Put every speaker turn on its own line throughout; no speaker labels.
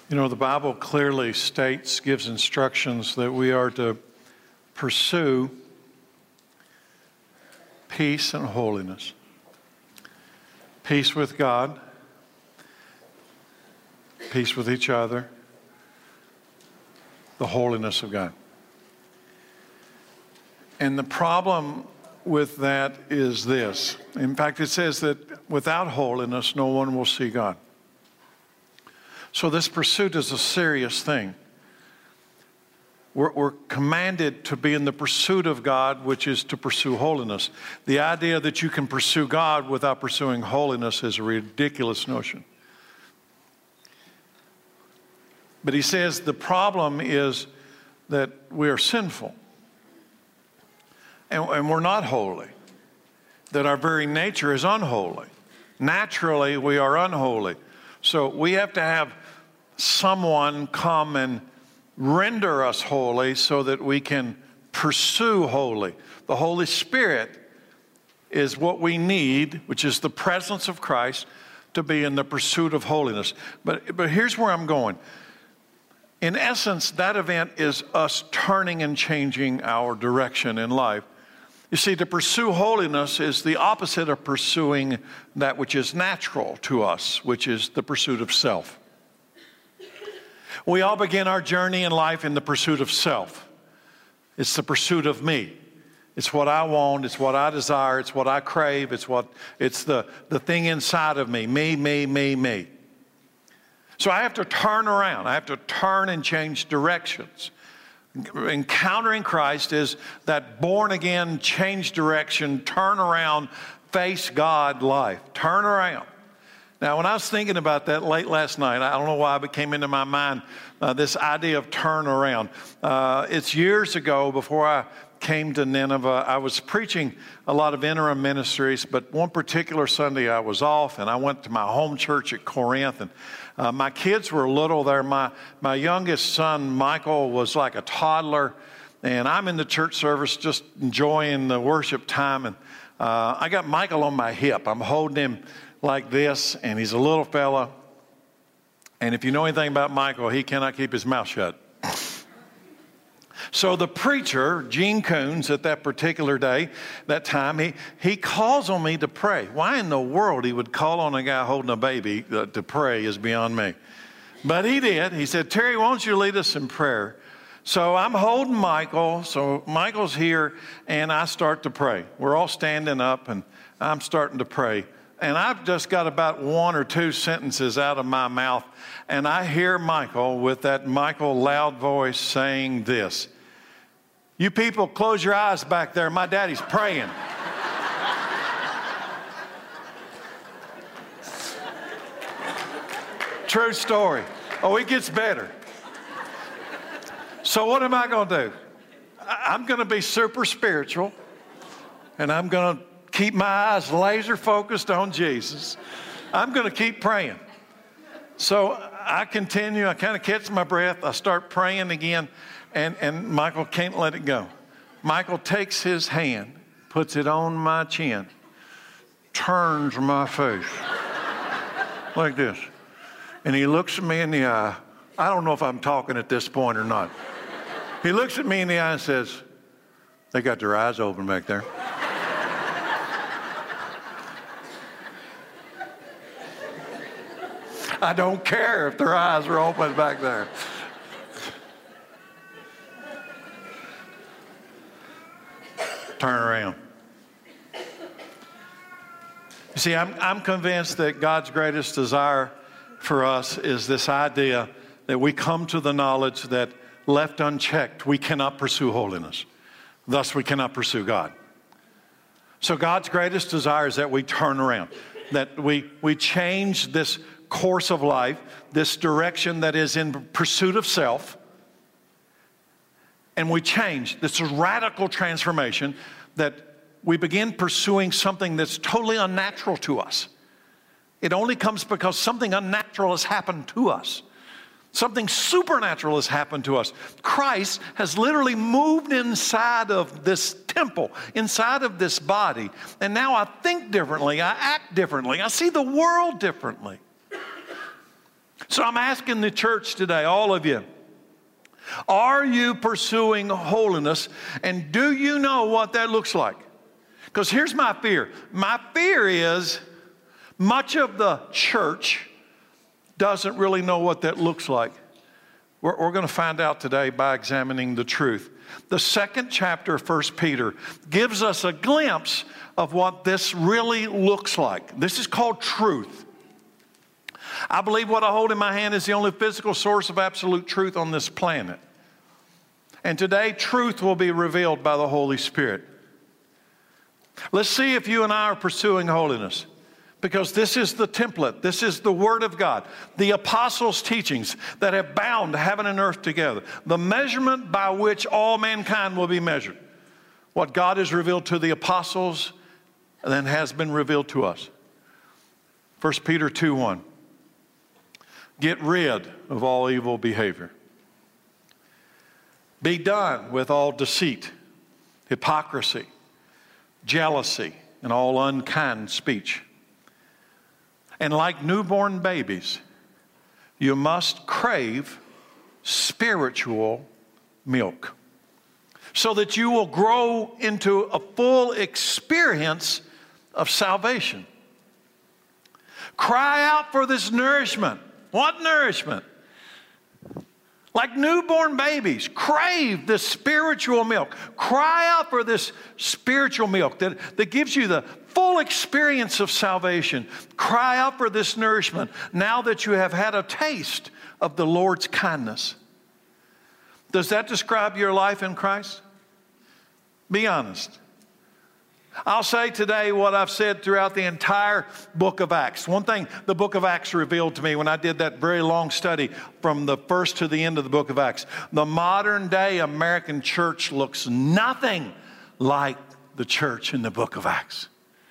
You know, the Bible clearly states, gives instructions that we are to pursue peace and holiness. Peace with God, peace with each other, the holiness of God. And the problem with that is this. In fact, it says that without holiness, no one will see God. So this pursuit is a serious thing. We're commanded to be in the pursuit of God, which is to pursue holiness. The idea that you can pursue God without pursuing holiness is a ridiculous notion. But he says the problem is that we are sinful and we're not holy, that our very nature is unholy. Naturally, we are unholy. So we have to have someone come and render us holy so that we can pursue holy. The Holy Spirit is what we need, which is the presence of Christ, to be in the pursuit of holiness. But here's where I'm going. In essence, that event is us turning and changing our direction in life. You see, to pursue holiness is the opposite of pursuing that which is natural to us, which is the pursuit of self. We all begin our journey in life in the pursuit of self. It's the pursuit of me. It's what I want. It's what I desire. It's what I crave. It's the thing inside of me. Me. So I have to turn around. I have to turn and change directions. Encountering Christ is that born again, change direction, turn around, face God life. Turn around. Now, when I was thinking about that late last night, I don't know why it came into my mind, this idea of turn around. It's years ago, before I came to Nineveh, I was preaching a lot of interim ministries, but one particular Sunday I was off, and I went to my home church at Corinth, and my kids were little there. My youngest son, Michael, was like a toddler, and I'm in the church service just enjoying the worship time, and I got Michael on my hip. I'm holding him like this, and he's a little fella. And if you know anything about Michael, he cannot keep his mouth shut. So the preacher, Gene Coons, at that particular day, that time, he calls on me to pray. Why in the world he would call on a guy holding a baby to pray is beyond me. But he did. He said, "Terry, why don't you lead us in prayer?" So I'm holding Michael. So Michael's here, and I start to pray. We're all standing up, and I'm starting to pray. And I've just got about one or two sentences out of my mouth, and I hear Michael with that Michael loud voice saying this: "You people, close your eyes back there. My daddy's praying." True story. Oh, it gets better. So what am I going to do? I'm going to be super spiritual, and I'm going to keep my eyes laser focused on Jesus. I'm going to keep praying. So I continue. I kind of catch my breath. I start praying again, and Michael can't let it go. Michael takes his hand, puts it on my chin, turns my face like this, and he looks at me in the eye. I don't know if I'm talking at this point or not. He looks at me in the eye and says, "They got their eyes open back there." I don't care if their eyes are open back there. Turn around. You see, I'm convinced that God's greatest desire for us is this idea that we come to the knowledge that left unchecked, we cannot pursue holiness. Thus, we cannot pursue God. So God's greatest desire is that we turn around, that we change this course of life, this direction that is in pursuit of self, and we change. This is radical transformation, that we begin pursuing something that's totally unnatural to us. It only comes because something unnatural has happened to us. Something supernatural has happened to us. Christ has literally moved inside of this temple, inside of this body, and now I think differently, I act differently, I see the world differently. So I'm asking the church today, all of you, are you pursuing holiness? And do you know what that looks like? Because here's my fear. My fear is much of the church doesn't really know what that looks like. We're going to find out today by examining the truth. The second chapter of 1 Peter gives us a glimpse of what this really looks like. This is called truth. I believe what I hold in my hand is the only physical source of absolute truth on this planet. And today, truth will be revealed by the Holy Spirit. Let's see if you and I are pursuing holiness. Because this is the template. This is the Word of God. The apostles' teachings that have bound heaven and earth together. The measurement by which all mankind will be measured. What God has revealed to the apostles and then has been revealed to us. 1 Peter 2:1. Get rid of all evil behavior. Be done with all deceit, hypocrisy, jealousy, and all unkind speech. And like newborn babies, you must crave spiritual milk so that you will grow into a full experience of salvation. Cry out for this nourishment. What nourishment? Like newborn babies, crave this spiritual milk. Cry out for this spiritual milk that gives you the full experience of salvation. Cry out for this nourishment now that you have had a taste of the Lord's kindness. Does that describe your life in Christ? Be honest. I'll say today what I've said throughout the entire book of Acts. One thing the book of Acts revealed to me when I did that very long study from the first to the end of the book of Acts. The modern day American church looks nothing like the church in the book of Acts.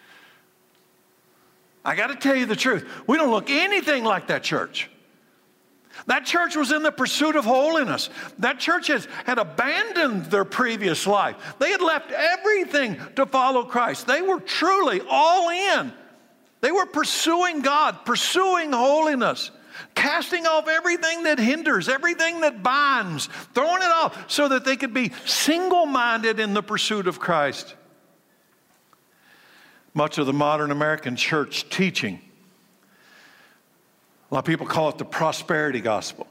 I got to tell you the truth. We don't look anything like that church. That church was in the pursuit of holiness. That church had abandoned their previous life. They had left everything to follow Christ. They were truly all in. They were pursuing God, pursuing holiness, casting off everything that hinders, everything that binds, throwing it off so that they could be single-minded in the pursuit of Christ. Much of the modern American church teaching, a lot of people call it the prosperity gospel.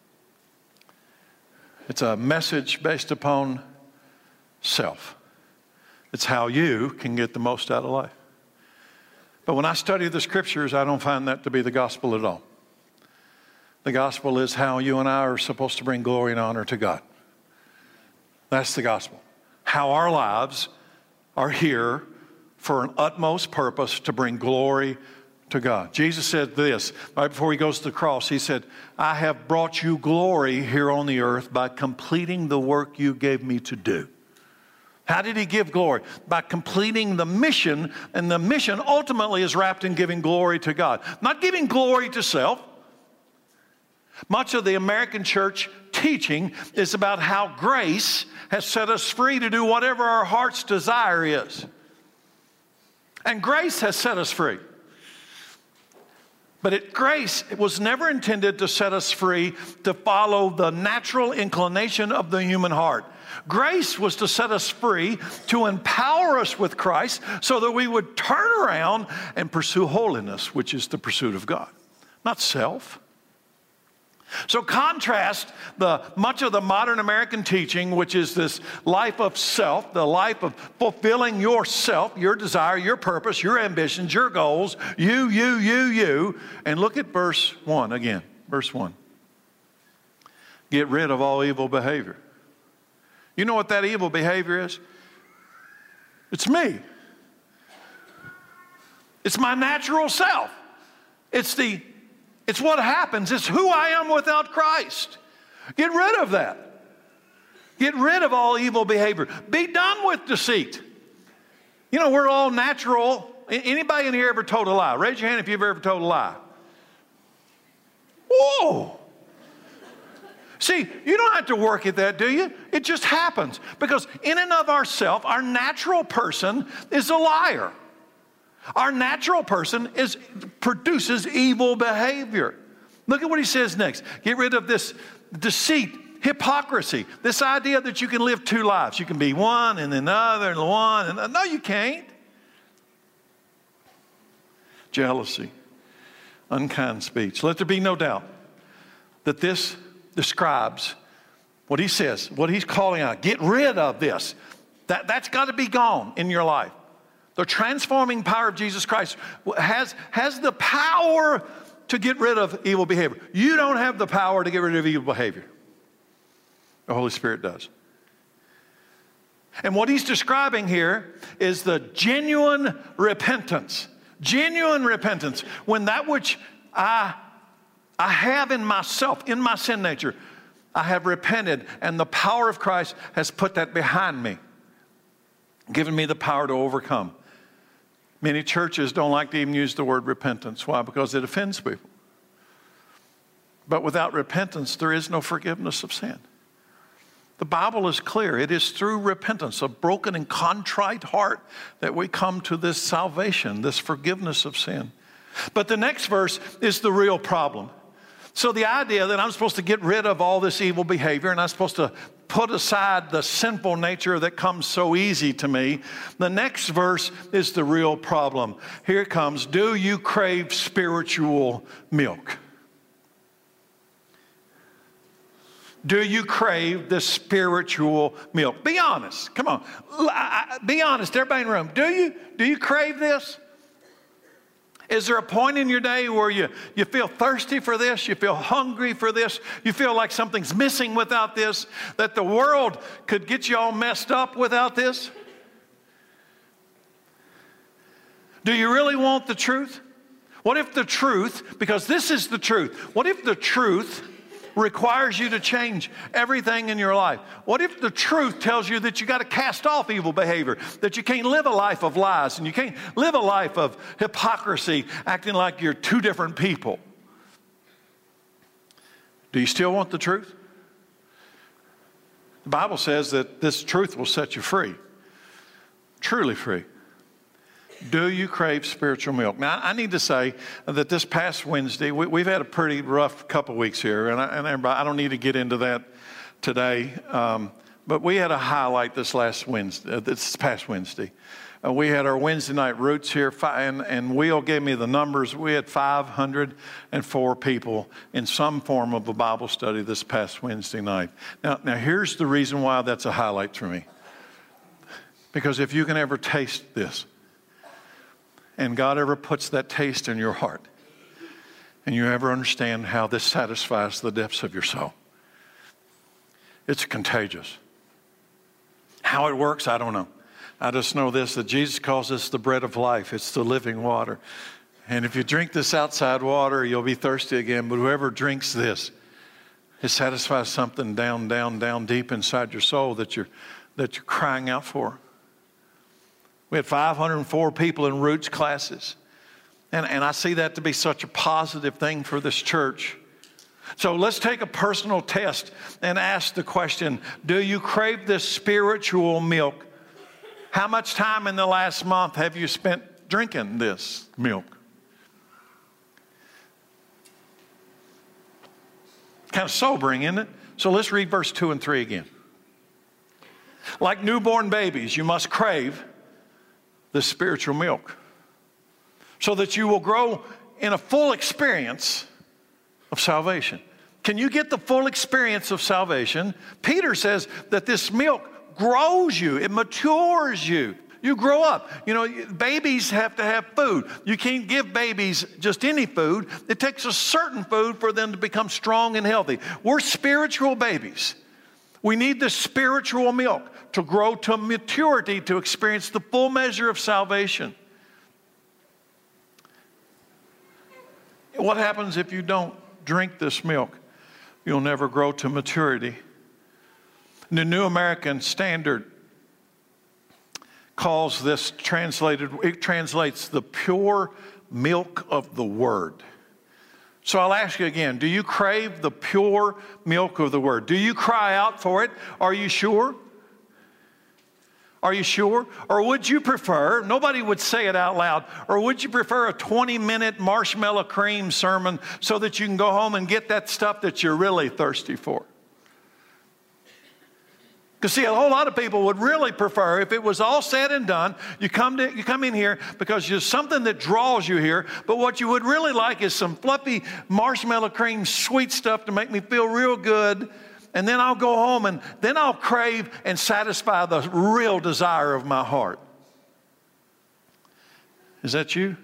It's a message based upon self. It's how you can get the most out of life. But when I study the scriptures, I don't find that to be the gospel at all. The gospel is how you and I are supposed to bring glory and honor to God. That's the gospel. How our lives are here for an utmost purpose to bring glory to God. Jesus said this right before he goes to the cross. He said, I have brought you glory here on the earth by completing the work you gave me to do. How did he give glory? By completing the mission, and the mission ultimately is wrapped in giving glory to God. Not giving glory to self. Much of the American church teaching is about how grace has set us free to do whatever our heart's desire is. And grace has set us free. But grace was never intended to set us free to follow the natural inclination of the human heart. Grace was to set us free, to empower us with Christ so that we would turn around and pursue holiness, which is the pursuit of God, not self. So contrast much of the modern American teaching, which is this life of self, the life of fulfilling yourself, your desire, your purpose, your ambitions, your goals, you, and look at verse 1 again, verse 1. Get rid of all evil behavior. You know what that evil behavior is? It's me. It's my natural self. It's what happens. It's who I am without Christ. Get rid of that. Get rid of all evil behavior. Be done with deceit. You know, we're all natural. Anybody in here ever told a lie? Raise your hand if you've ever told a lie. Whoa. See, you don't have to work at that, do you? It just happens. Because in and of ourselves, our natural person is a liar. Our natural person produces evil behavior.
Look at what he says next. Get rid of this deceit, hypocrisy, this idea that you can live two lives. You can be one and then another and one. And no, you can't. Jealousy, unkind speech. Let there be no doubt that this describes what he says, what he's calling out. Get rid of this. That's got to be gone in your life. The transforming power of Jesus Christ has the power to get rid of evil behavior. You don't have the power to get rid of evil behavior. The Holy Spirit does. And what he's describing here is the genuine repentance. Genuine repentance. When that which I have in myself, in my sin nature, I have repented, and the power of Christ has put that behind me, given me the power to overcome. Many churches don't like to even use the word repentance. Why? Because it offends people. But without repentance, there is no forgiveness of sin. The Bible is clear. It is through repentance, a broken and contrite heart, that we come to this salvation, this forgiveness of sin. But the next verse is the real problem. So the idea that I'm supposed to get rid of all this evil behavior and I'm supposed to put aside the sinful nature that comes so easy to me, the next verse is the real problem. Here it comes. Do you crave spiritual milk? Do you crave the spiritual milk? Be honest. Come on. Be honest. Everybody in the room. Do you crave this? Is there a point in your day where you feel thirsty for this? You feel hungry for this? You feel like something's missing without this? That the world could get you all messed up without this? Do you really want the truth? What if the truth, because this is the truth, what if the truth requires you to change everything in your life? What if the truth tells you that you got to cast off evil behavior, that you can't live a life of lies, and you can't live a life of hypocrisy, acting like you're two different people? Do you still want the truth? The Bible says that this truth will set you free, truly free. Do you crave spiritual milk? Now, I need to say that this past Wednesday, we've had a pretty rough couple weeks here, and everybody, I don't need to get into that today, but we had a highlight this past Wednesday. We had our Wednesday night roots here, and Will gave me the numbers. We had 504 people in some form of a Bible study this past Wednesday night. Now here's the reason why that's a highlight for me. Because if you can ever taste this, and God ever puts that taste in your heart, and you ever understand how this satisfies the depths of your soul, it's contagious. How it works, I don't know. I just know this, that Jesus calls this the bread of life. It's the living water. And if you drink this outside water, you'll be thirsty again. But whoever drinks this, it satisfies something down deep inside your soul that you're crying out for. We had 504 people in Roots classes. And I see that to be such a positive thing for this church. So let's take a personal test and ask the question, do you crave this spiritual milk? How much time in the last month have you spent drinking this milk? Kind of sobering, isn't it? So let's read verse 2 and 3 again. Like newborn babies, you must crave the spiritual milk, so that you will grow in a full experience of salvation. Can you get the full experience of salvation? Peter says that this milk grows you, it matures you. You grow up. You know, babies have to have food. You can't give babies just any food. It takes a certain food for them to become strong and healthy. We're spiritual babies. We need the spiritual milk to grow to maturity, to experience the full measure of salvation. What happens if you don't drink this milk? You'll never grow to maturity. The New American Standard calls this it translates the pure milk of the Word. So I'll ask you again, do you crave the pure milk of the Word? Do you cry out for it? Are you sure?
Are you sure? Or would you prefer, nobody would say it out loud, or would you prefer a 20-minute marshmallow cream sermon so that you can go home and get that stuff that you're really thirsty for? Because see, a whole lot of people would really prefer, if it was all said and done, you come in here because there's something that draws you here, but what you would really like is some fluffy marshmallow cream sweet stuff to make me feel real good. And then I'll go home and then I'll crave and satisfy the real desire of my heart. Is that you?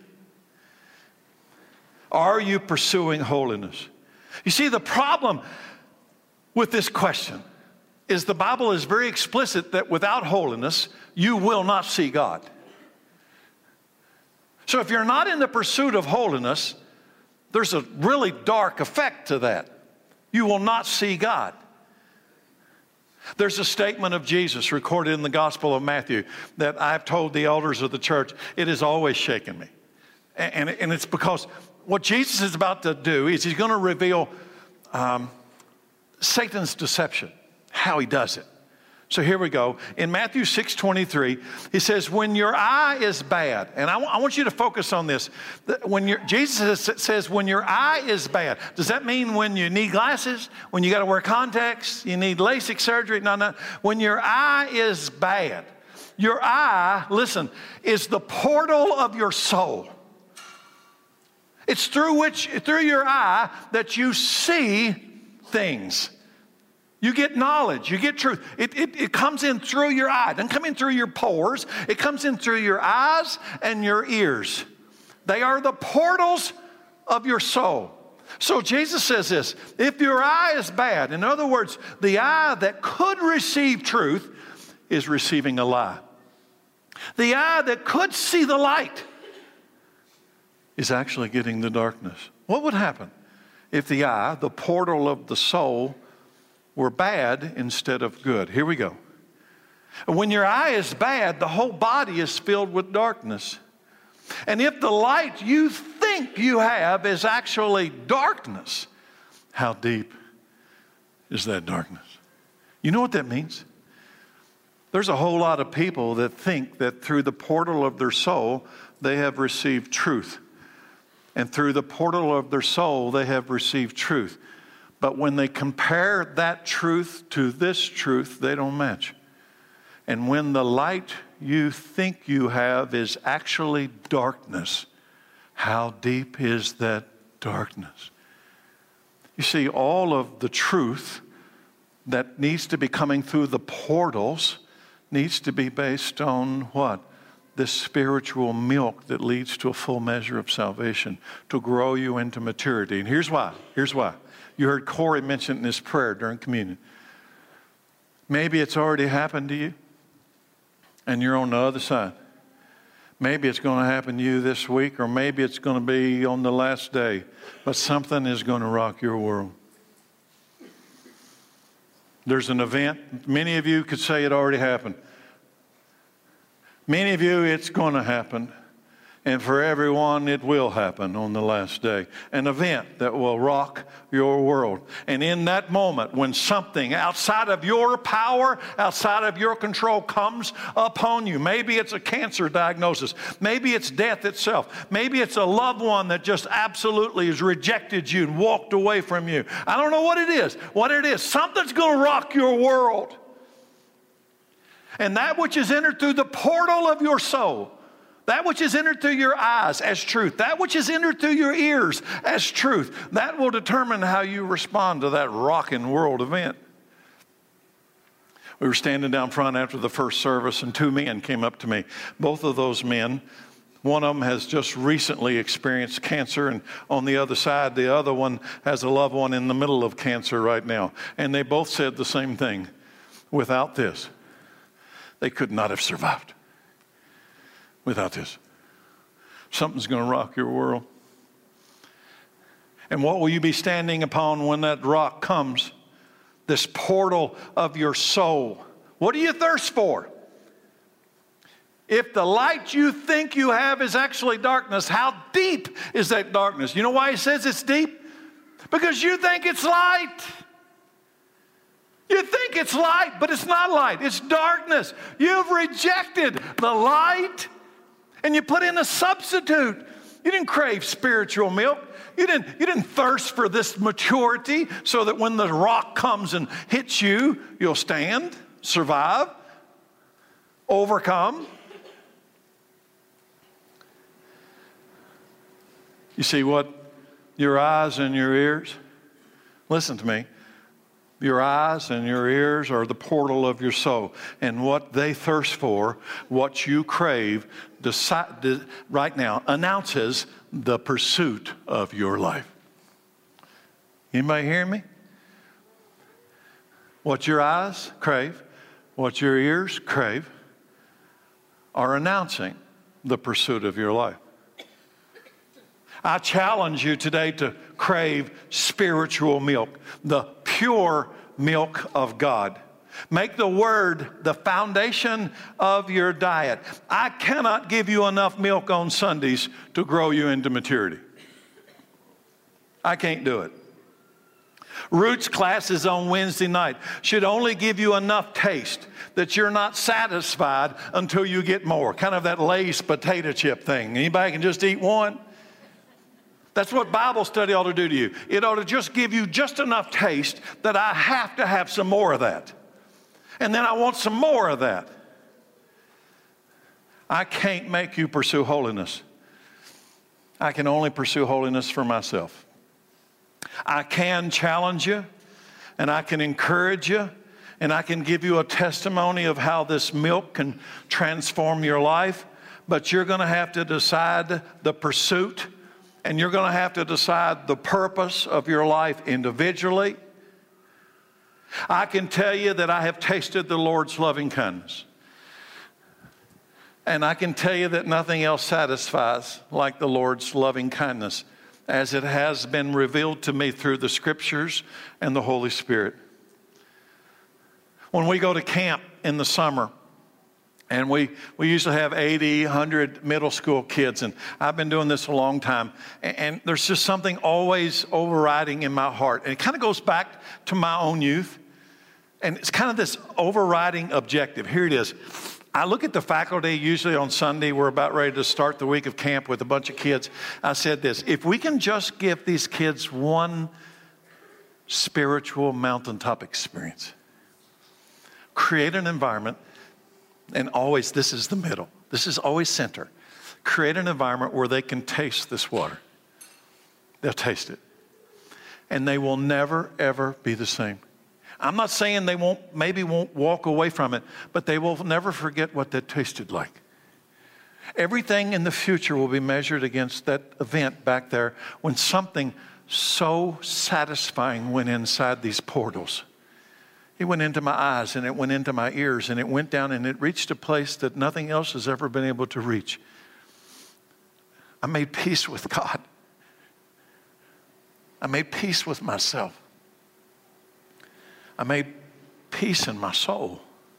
Are you pursuing holiness? You see, the problem with this question is the Bible is very explicit that without holiness, you will not see God. So if you're not in the pursuit of holiness, there's a really dark effect to that. You will not see God. There's a statement of Jesus recorded in the Gospel of Matthew that I've told the elders of the church, it has always shaken me. And it's because what Jesus is about to do is he's going to reveal Satan's deception, how he does it. So here we go. In Matthew 6:23, he says, when your eye is bad, and I want you to focus on this. Jesus says, when your eye is bad, does that mean when you need glasses? When you got to wear contacts? You need LASIK surgery? No. When your eye is bad, your eye, listen, is the portal of your soul. It's through your eye that you see things. You get knowledge, you get truth. It comes in through your eye. It doesn't come in through your pores. It comes in through your eyes and your ears. They are the portals of your soul. So Jesus says this, if your eye is bad, in other words, the eye that could receive truth is receiving a lie. The eye that could see the light is actually getting the darkness. What would happen if the eye, the portal of the soul, were bad instead of good? Here we go. When your eye is bad, the whole body is filled with darkness. And if the light you think you have is actually darkness, how deep is that darkness? You know what that means? There's a whole lot of people that think that through the portal of their soul, they have received truth. And through the portal of their soul, they have received truth. But when they compare that truth to this truth, they don't match. And when the light you think you have is actually darkness, how deep is that darkness? You see, all of the truth that needs to be coming through the portals needs to be based on what? This spiritual milk that leads to a full measure of salvation, to grow you into maturity. And here's why. You heard Corey mention in his prayer during communion. Maybe it's already happened to you, and you're on the other side. Maybe it's going to happen to you this week, or maybe it's going to be on the last day. But something is going to rock your world. There's an event. Many of you could say it already happened. Many of you, it's going to happen. And for everyone, it will happen on the last day. An event that will rock your world. And in that moment, when something outside of your power, outside of your control comes upon you, maybe it's a cancer diagnosis, maybe it's death itself, maybe it's a loved one that just absolutely has rejected you and walked away from you. I don't know what it is. Something's going to rock your world. And that which is entered through the portal of your soul, that which is entered through your eyes as truth, that which is entered through your ears as truth, that will determine how you respond to that rocking world event. We were standing down front after the first service, and two men came up to me. Both of those men, one of them has just recently experienced cancer, and on the other side, the other one has a loved one in the middle of cancer right now. And they both said the same thing. Without this, they could not have survived. Without this, something's going to rock your world. And what will you be standing upon when that rock comes? This portal of your soul. What do you thirst for? If the light you think you have is actually darkness, how deep is that darkness? You know why he says it's deep? Because you think it's light. You think it's light, but it's not light. It's darkness. You've rejected the light, and you put in a substitute. You didn't crave spiritual milk. You didn't thirst for this maturity so that when the rock comes and hits you, you'll stand, survive, overcome. You see what? Your eyes and your ears. Listen to me. Your eyes and your ears are the portal of your soul. And what they thirst for, what you crave, right now, announces the pursuit of your life. Anybody hear me? What your eyes crave, what your ears crave, are announcing the pursuit of your life. I challenge you today to crave spiritual milk, the pure milk of God. Make the Word the foundation of your diet. I cannot give you enough milk on Sundays to grow you into maturity. I can't do it. Roots classes on Wednesday night should only give you enough taste that you're not satisfied until you get more. Kind of that Lay's potato chip thing. Anybody can just eat one? That's what Bible study ought to do to you. It ought to just give you just enough taste that I have to have some more of that. And then I want some more of that. I can't make you pursue holiness. I can only pursue holiness for myself. I can challenge you, and I can encourage you, and I can give you a testimony of how this milk can transform your life, but you're going to have to decide the pursuit, and you're going to have to decide the purpose of your life individually. I can tell you that I have tasted the Lord's loving kindness. And I can tell you that nothing else satisfies like the Lord's loving kindness as it has been revealed to me through the Scriptures and the Holy Spirit. When we go to camp in the summer, and we usually have 80, 100 middle school kids, and I've been doing this a long time, and there's just something always overriding in my heart. And it kind of goes back to my own youth, and it's kind of this overriding objective. Here it is. I look at the faculty usually on Sunday. We're about ready to start the week of camp with a bunch of kids. I said this: if we can just give these kids one spiritual mountaintop experience, create an environment, and always this is the middle. This is always center. Create an environment where they can taste this water. They'll taste it. And they will never, ever be the same. I'm not saying they won't walk away from it, but they will never forget what that tasted like. Everything in the future will be measured against that event back there when something so satisfying went inside these portals. It went into my eyes, and it went into my ears, and it went down, and it reached a place that nothing else has ever been able to reach. I made peace with God. I made peace with myself. I made peace in my soul.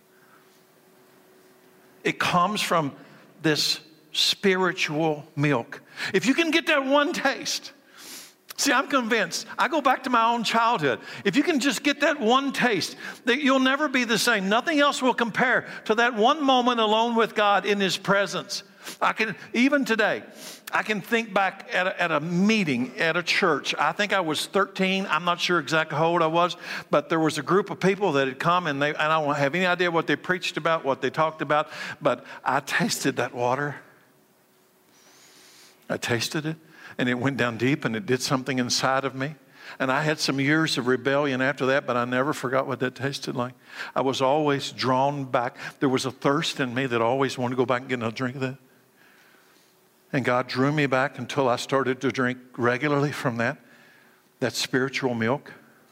It comes from this spiritual milk. If you can get that one taste, see, I'm convinced. I go back to my own childhood. If you can just get that one taste, that you'll never be the same. Nothing else will compare to that one moment alone with God in His presence. Even today, I can think back at a meeting at a church. I think I was 13. I'm not sure exactly how old I was, but there was a group of people that had come, and I don't have any idea what they preached about, what they talked about, but I tasted that water. I tasted it, and it went down deep, and it did something inside of me. And I had some years of rebellion after that, but I never forgot what that tasted like. I was always drawn back. There was a thirst in me that always wanted to go back and get another drink of that. And God drew me back until I started to drink regularly from that spiritual milk.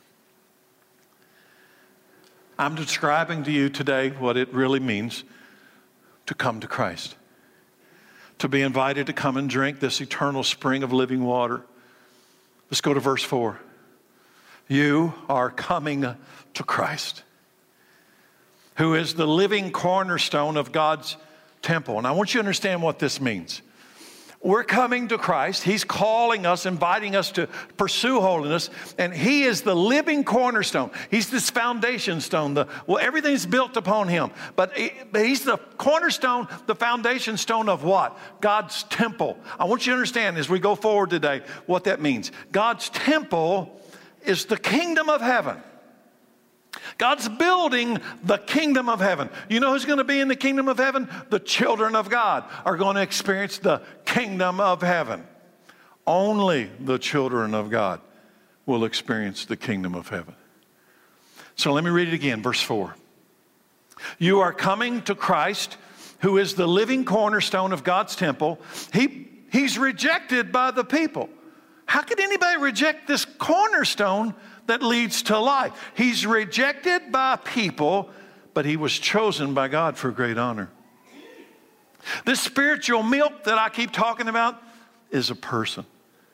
I'm describing to you today what it really means to come to Christ. To be invited to come and drink this eternal spring of living water. Let's go to verse 4. You are coming to Christ, who is the living cornerstone of God's temple. And I want you to understand what this means. We're coming to Christ. He's calling us, inviting us to pursue holiness. And He is the living cornerstone. He's this foundation stone. Everything's built upon Him. But He's the cornerstone, the foundation stone of what? God's temple. I want you to understand as we go forward today what that means. God's temple is the kingdom of heaven. God's building the kingdom of heaven. You know who's going to be in the kingdom of heaven? The children of God are going to experience the kingdom of heaven. Only the children of God will experience the kingdom of heaven. So let me read it again, verse 4. You are coming to Christ, who is the living cornerstone of God's temple. He's rejected by the people. How could anybody reject this cornerstone that leads to life? He's rejected by people, but He was chosen by God for great honor. This spiritual milk that I keep talking about is a person.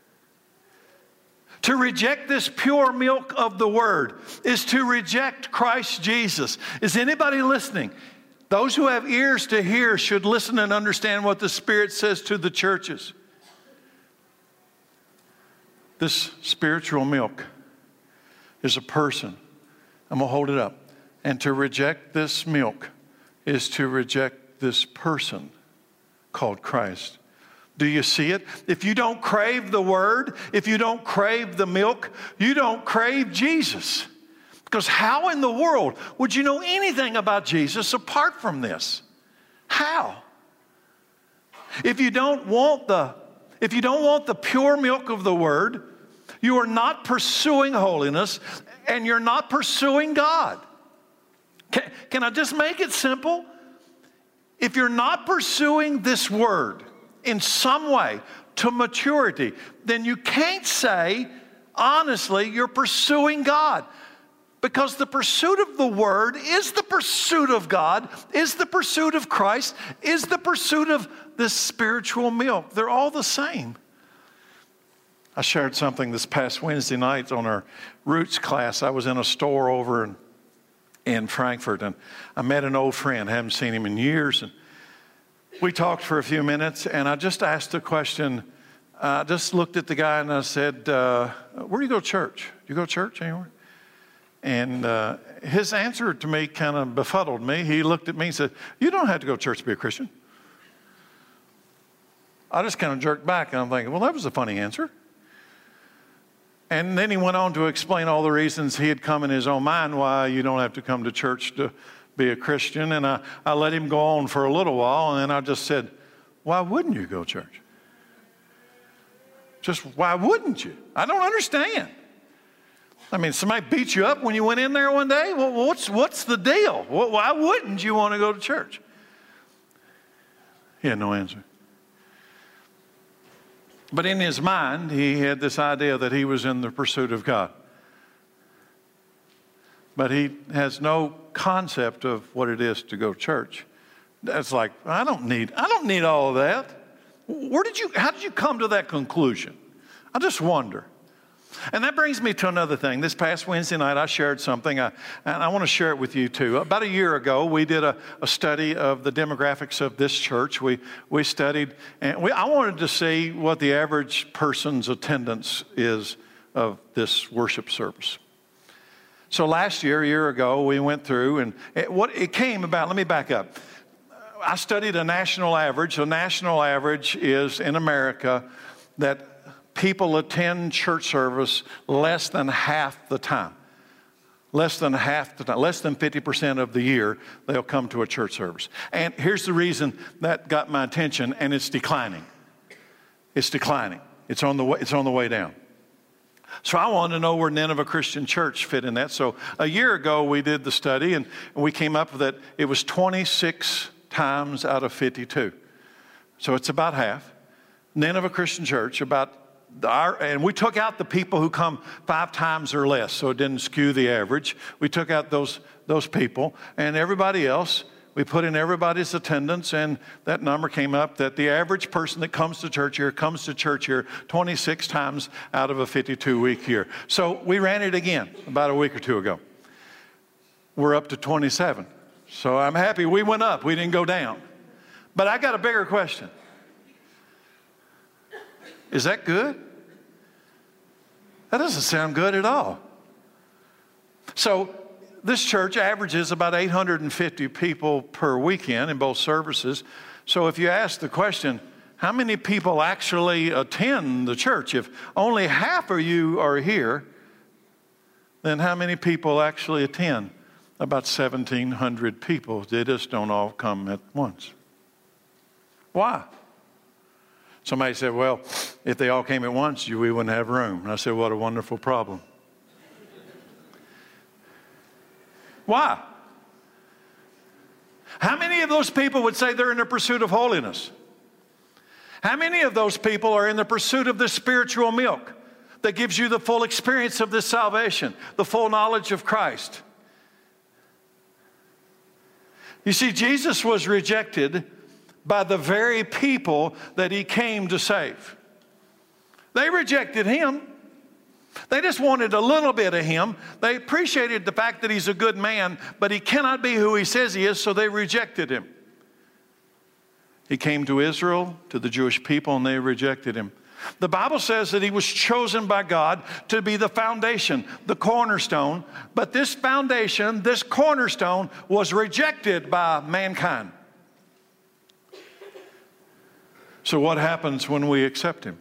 To reject this pure milk of the Word is to reject Christ Jesus. Is anybody listening? Those who have ears to hear should listen and understand what the Spirit says to the churches. This spiritual milk is a person. I'm going to hold it up. And to reject this milk is to reject this person called Christ. Do you see it? If you don't crave the Word, if you don't crave the milk, you don't crave Jesus. Because how in the world would you know anything about Jesus apart from this? How? If you don't want the pure milk of the Word, you are not pursuing holiness and you're not pursuing God. Can I just make it simple? If you're not pursuing this Word in some way to maturity, then you can't say, honestly, you're pursuing God. Because the pursuit of the Word is the pursuit of God, is the pursuit of Christ, is the pursuit of this spiritual milk. They're all the same. I shared something this past Wednesday night on our Roots class. I was in a store over in Frankfurt, and I met an old friend. I haven't seen him in years. And we talked for a few minutes, and I just asked a question. I just looked at the guy, and I said, where do you go to church? Do you go to church anywhere? And his answer to me kind of befuddled me. He looked at me and said, you don't have to go to church to be a Christian. I just kind of jerked back, and I'm thinking, well, that was a funny answer. And then he went on to explain all the reasons he had come in his own mind why you don't have to come to church to be a Christian. And I let him go on for a little while, and then I just said, why wouldn't you go to church? Just why wouldn't you? I don't understand. I mean, somebody beat you up when you went in there one day? Well, what's the deal? Why wouldn't you want to go to church? He had no answer. But in his mind, he had this idea that he was in the pursuit of God. But he has no concept of what it is to go to church. That's like, I don't need all of that. How did you come to that conclusion? I just wonder. And that brings me to another thing. This past Wednesday night, I shared something, and I want to share it with you too. About a year ago, we did a study of the demographics of this church. We studied, and I wanted to see what the average person's attendance is of this worship service. So last year, a year ago, we went through, and it came about, let me back up. I studied a national average. A national average is in America that people attend church service less than half the time. Less than half the time. Less than 50% of the year, they'll come to a church service. And here's the reason that got my attention, and it's declining. It's declining. It's on the way down. So I wanted to know where Nineveh Christian Church fit in that. So a year ago, we did the study, and we came up with that it was 26 times out of 52. So it's about half. Nineveh Christian Church, and we took out the people who come 5 times or less, so it didn't skew the average. We took out those people, and everybody else, we put in everybody's attendance, and that number came up that the average person that comes to church here 26 times out of a 52-week year. So we ran it again about a week or two ago. We're up to 27. So I'm happy we went up. We didn't go down. But I got a bigger question. Is that good? That doesn't sound good at all. So this church averages about 850 people per weekend in both services. So if you ask the question, how many people actually attend the church? If only half of you are here, then how many people actually attend? About 1,700 people. They just don't all come at once. Why? Somebody said, well, if they all came at once, we wouldn't have room. And I said, what a wonderful problem. Why? How many of those people would say they're in the pursuit of holiness? How many of those people are in the pursuit of the spiritual milk that gives you the full experience of this salvation, the full knowledge of Christ? You see, Jesus was rejected by the very people that he came to save. They rejected him. They just wanted a little bit of him. They appreciated the fact that he's a good man, but he cannot be who he says he is, so they rejected him. He came to Israel, to the Jewish people, and they rejected him. The Bible says that he was chosen by God to be the foundation, the cornerstone, but this foundation, this cornerstone, was rejected by mankind. So what happens when we accept him?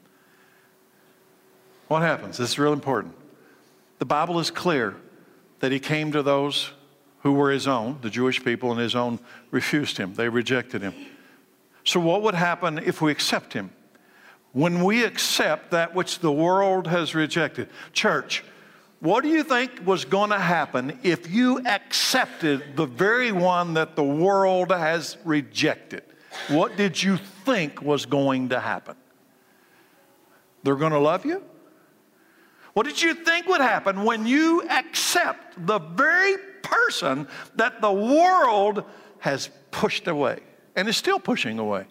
What happens? This is real important. The Bible is clear that he came to those who were his own, the Jewish people, and his own refused him. They rejected him. So what would happen if we accept him? When we accept that which the world has rejected. Church, what do you think was going to happen if you accepted the very one that the world has rejected? What did you think was going to happen? They're going to love you? What did you think would happen when you accept the very person that the world has pushed away and is still pushing away?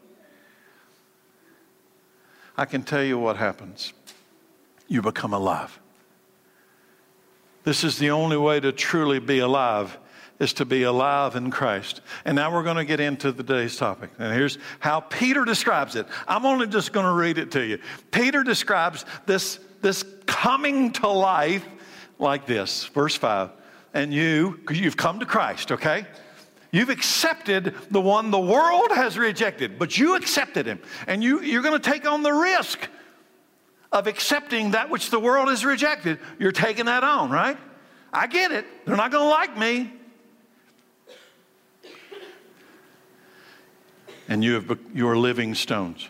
I can tell you what happens. You become alive. This is the only way to truly be alive, is to be alive in Christ. And now we're going to get into today's topic. And here's how Peter describes it. I'm only just going to read it to you. Peter describes this coming to life like this. Verse 5. And you've come to Christ, okay? You've accepted the one the world has rejected, but you accepted him. And you're going to take on the risk of accepting that which the world has rejected. You're taking that on, right? I get it. They're not going to like me. And you are living stones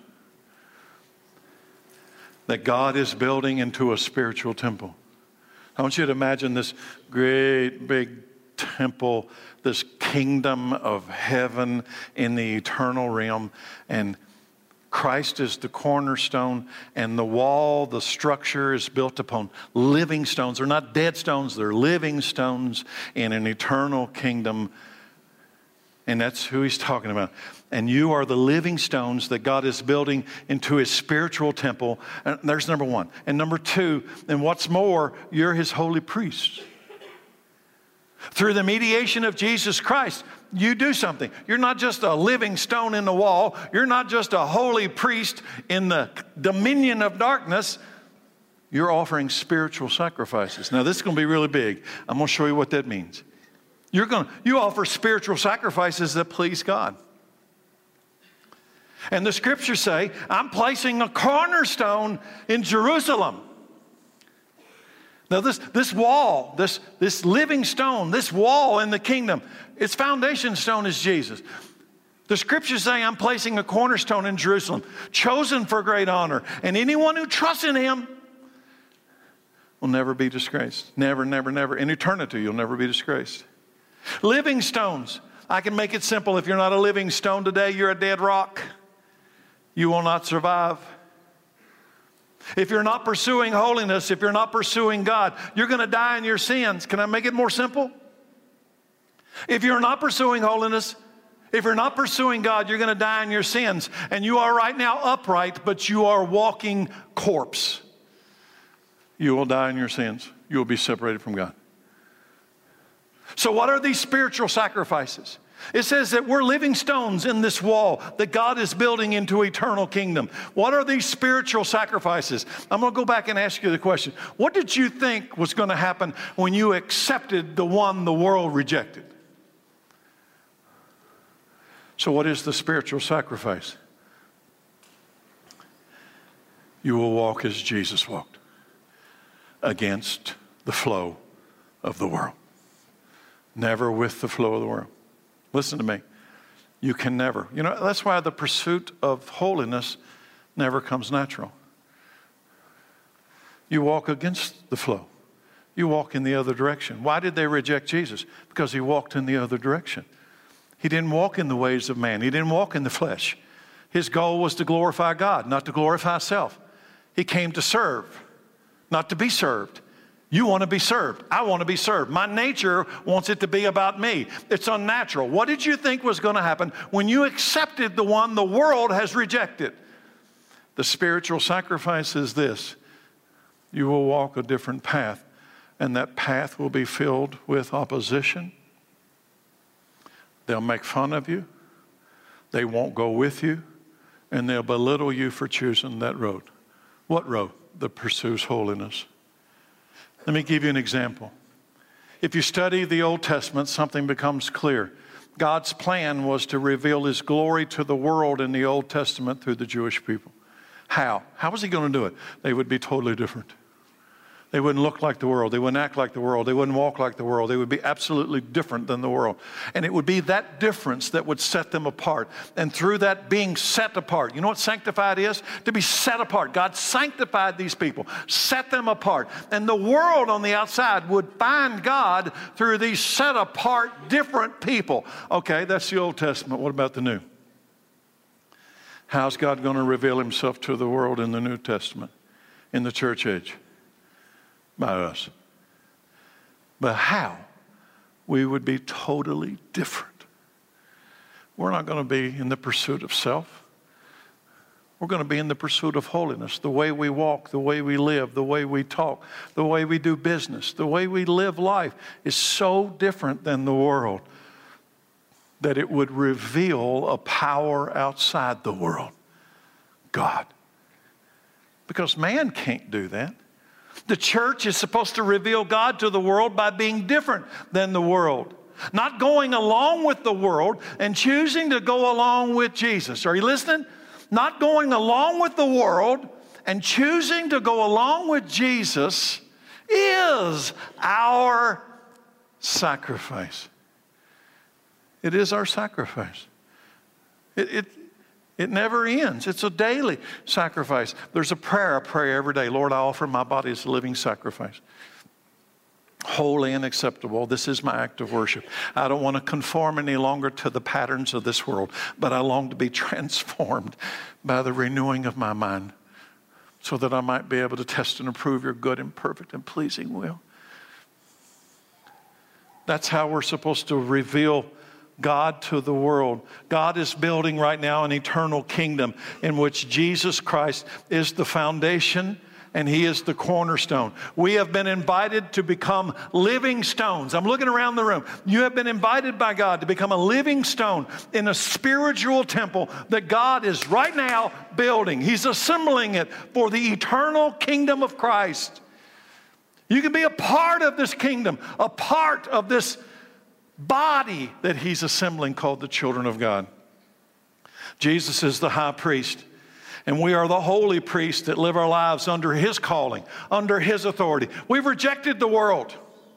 that God is building into a spiritual temple. I want you to imagine this great big temple, this kingdom of heaven in the eternal realm, and Christ is the cornerstone, and the wall, the structure is built upon living stones. They're not dead stones, they're living stones in an eternal kingdom. And that's who he's talking about. And you are the living stones that God is building into his spiritual temple. And there's number one. And number two, and what's more, you're his holy priests. Through the mediation of Jesus Christ, you do something. You're not just a living stone in the wall. You're not just a holy priest in the dominion of darkness. You're offering spiritual sacrifices. Now, this is going to be really big. I'm going to show you what that means. You offer spiritual sacrifices that please God. And the scriptures say, I'm placing a cornerstone in Jerusalem. Now this wall, this living stone, this wall in the kingdom, its foundation stone is Jesus. The scriptures say, I'm placing a cornerstone in Jerusalem, chosen for great honor. And anyone who trusts in him will never be disgraced. Never, never, never. In eternity, you'll never be disgraced. Living stones. I can make it simple. If you're not a living stone today, you're a dead rock. You will not survive. If you're not pursuing holiness, if you're not pursuing God, you're going to die in your sins. Can I make it more simple? If you're not pursuing holiness, if you're not pursuing God, you're going to die in your sins. And you are right now upright, but you are walking corpse. You will die in your sins. You will be separated from God. So what are these spiritual sacrifices? It says that we're living stones in this wall that God is building into eternal kingdom. What are these spiritual sacrifices? I'm going to go back and ask you the question. What did you think was going to happen when you accepted the one the world rejected? So what is the spiritual sacrifice? You will walk as Jesus walked, against the flow of the world. Never with the flow of the world. Listen to me. You can never. You know, that's why the pursuit of holiness never comes natural. You walk against the flow. You walk in the other direction. Why did they reject Jesus? Because he walked in the other direction. He didn't walk in the ways of man. He didn't walk in the flesh. His goal was to glorify God, not to glorify self. He came to serve, not to be served. You want to be served. I want to be served. My nature wants it to be about me. It's unnatural. What did you think was going to happen when you accepted the one the world has rejected? The spiritual sacrifice is this. You will walk a different path, and that path will be filled with opposition. They'll make fun of you. They won't go with you, and they'll belittle you for choosing that road. What road? That pursues holiness. Let me give you an example. If you study the Old Testament, something becomes clear. God's plan was to reveal his glory to the world in the Old Testament through the Jewish people. How? How was he going to do it? They would be totally different. They wouldn't look like the world. They wouldn't act like the world. They wouldn't walk like the world. They would be absolutely different than the world. And it would be that difference that would set them apart. And through that being set apart, you know what sanctified is? To be set apart. God sanctified these people, set them apart. And the world on the outside would find God through these set apart, different people. Okay, that's the Old Testament. What about the New? How's God going to reveal himself to the world in the New Testament, in the church age? By us. But how? We would be totally different. We're not going to be in the pursuit of self. We're going to be in the pursuit of holiness. The way we walk, the way we live, the way we talk, the way we do business, the way we live life is so different than the world that it would reveal a power outside the world. God. Because man can't do that. The church is supposed to reveal God to the world by being different than the world. Not going along with the world and choosing to go along with Jesus. Are you listening? Not going along with the world and choosing to go along with Jesus is our sacrifice. It is our sacrifice. It never ends. It's a daily sacrifice. There's a prayer I pray every day. Lord, I offer my body as a living sacrifice. Holy and acceptable. This is my act of worship. I don't want to conform any longer to the patterns of this world, but I long to be transformed by the renewing of my mind so that I might be able to test and approve your good and perfect and pleasing will. That's how we're supposed to reveal God to the world. God is building right now an eternal kingdom in which Jesus Christ is the foundation and he is the cornerstone. We have been invited to become living stones. I'm looking around the room. You have been invited by God to become a living stone in a spiritual temple that God is right now building. He's assembling it for the eternal kingdom of Christ. You can be a part of this kingdom, a part of this body that he's assembling called the children of God. Jesus is the high priest, and we are the holy priests that live our lives under his calling, under his authority. We've rejected the world.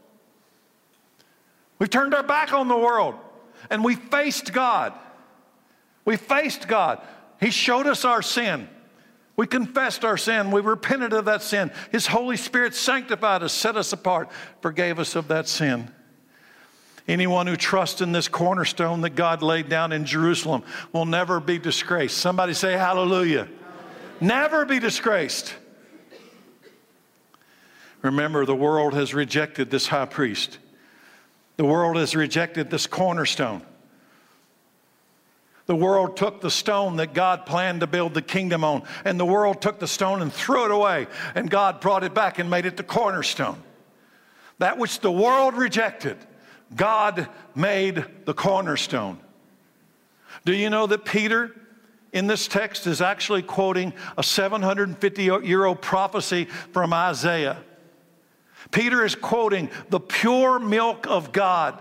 We've turned our back on the world, and we faced God. We faced God. He showed us our sin. We confessed our sin. We repented of that sin. His Holy Spirit sanctified us, set us apart, forgave us of that sin. Anyone who trusts in this cornerstone that God laid down in Jerusalem will never be disgraced. Somebody say hallelujah. Never be disgraced. Remember, the world has rejected this high priest. The world has rejected this cornerstone. The world took the stone that God planned to build the kingdom on, and the world took the stone and threw it away, and God brought it back and made it the cornerstone. That which the world rejected, God made the cornerstone. Do you know that Peter in this text is actually quoting a 750-year-old prophecy from Isaiah? Peter is quoting the pure milk of God.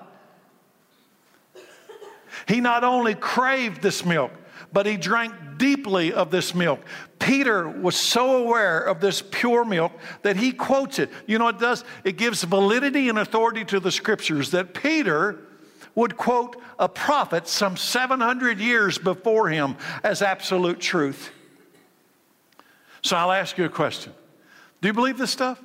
He not only craved this milk, but he drank deeply of this milk. Peter was so aware of this pure milk that he quotes it. You know what it does? It gives validity and authority to the scriptures that Peter would quote a prophet some 700 years before him as absolute truth. So I'll ask you a question. Do you believe this stuff?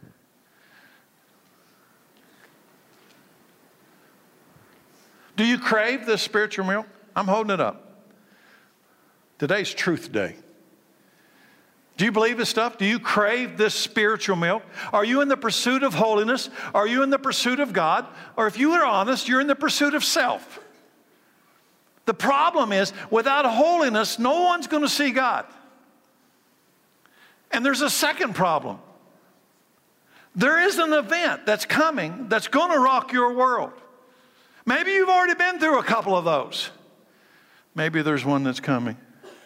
Do you crave this spiritual milk? I'm holding it up. Today's Truth Day. Do you believe this stuff? Do you crave this spiritual milk? Are you in the pursuit of holiness? Are you in the pursuit of God? Or if you are honest, you're in the pursuit of self. The problem is, without holiness, no one's going to see God. And there's a second problem. There is an event that's coming that's going to rock your world. Maybe you've already been through a couple of those. Maybe there's one that's coming.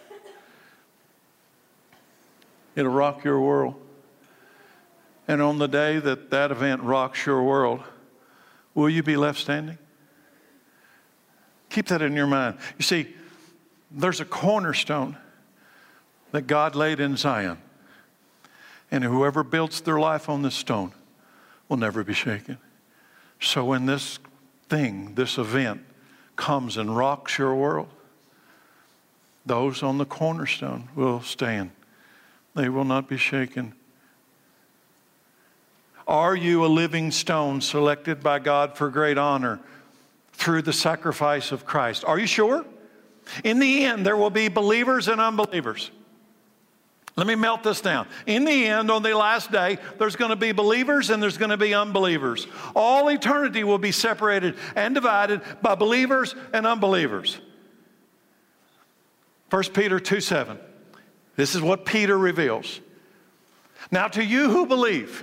It'll rock your world. And on the day that that event rocks your world, will you be left standing? Keep that in your mind. You see, there's a cornerstone that God laid in Zion. And whoever builds their life on this stone will never be shaken. So when this thing, this event, comes and rocks your world, those on the cornerstone will stand. They will not be shaken. Are you a living stone selected by God for great honor through the sacrifice of Christ? Are you sure? In the end, there will be believers and unbelievers. Let me melt this down. In the end, on the last day, there's going to be believers and there's going to be unbelievers. All eternity will be separated and divided by believers and unbelievers. 1 Peter 2:7. This is what Peter reveals. Now to you who believe,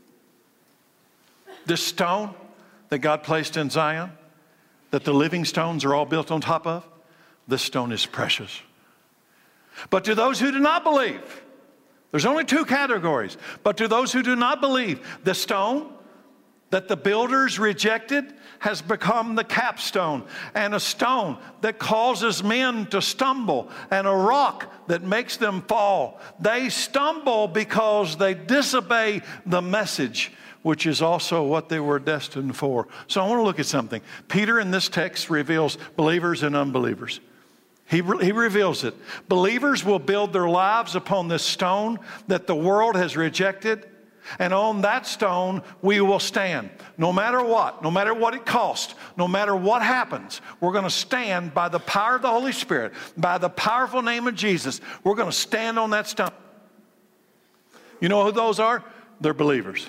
this stone that God placed in Zion, that the living stones are all built on top of, this stone is precious. But to those who do not believe, there's only two categories. But to those who do not believe, the stone that the builders rejected has become the capstone, and a stone that causes men to stumble, and a rock that makes them fall. They stumble because they disobey the message, which is also what they were destined for. So I want to look at something. Peter in this text reveals believers and unbelievers. He reveals it. Believers will build their lives upon this stone that the world has rejected. And on that stone, we will stand. No matter what it costs, no matter what happens, we're going to stand by the power of the Holy Spirit, by the powerful name of Jesus. We're going to stand on that stone. You know who those are? They're believers.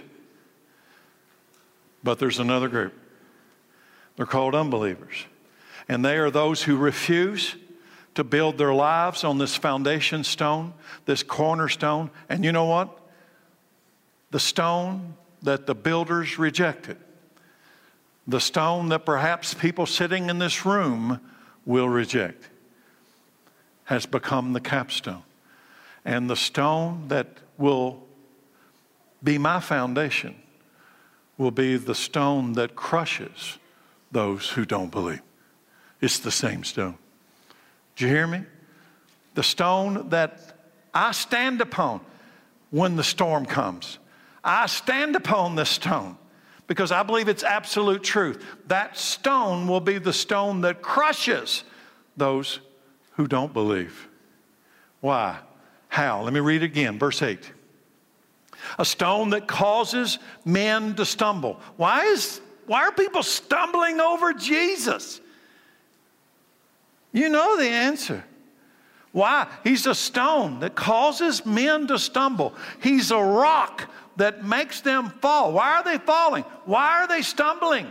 But there's another group. They're called unbelievers. And they are those who refuse to build their lives on this foundation stone, this cornerstone. And you know what? The stone that the builders rejected, the stone that perhaps people sitting in this room will reject, has become the capstone. And the stone that will be my foundation will be the stone that crushes those who don't believe. It's the same stone. Did you hear me? The stone that I stand upon when the storm comes. I stand upon this stone because I believe it's absolute truth. That stone will be the stone that crushes those who don't believe. Why? How? Let me read it again. Verse 8. A stone that causes men to stumble. Why are people stumbling over Jesus? You know the answer. Why? He's a stone that causes men to stumble. He's a rock that makes them fall. Why are they falling? Why are they stumbling?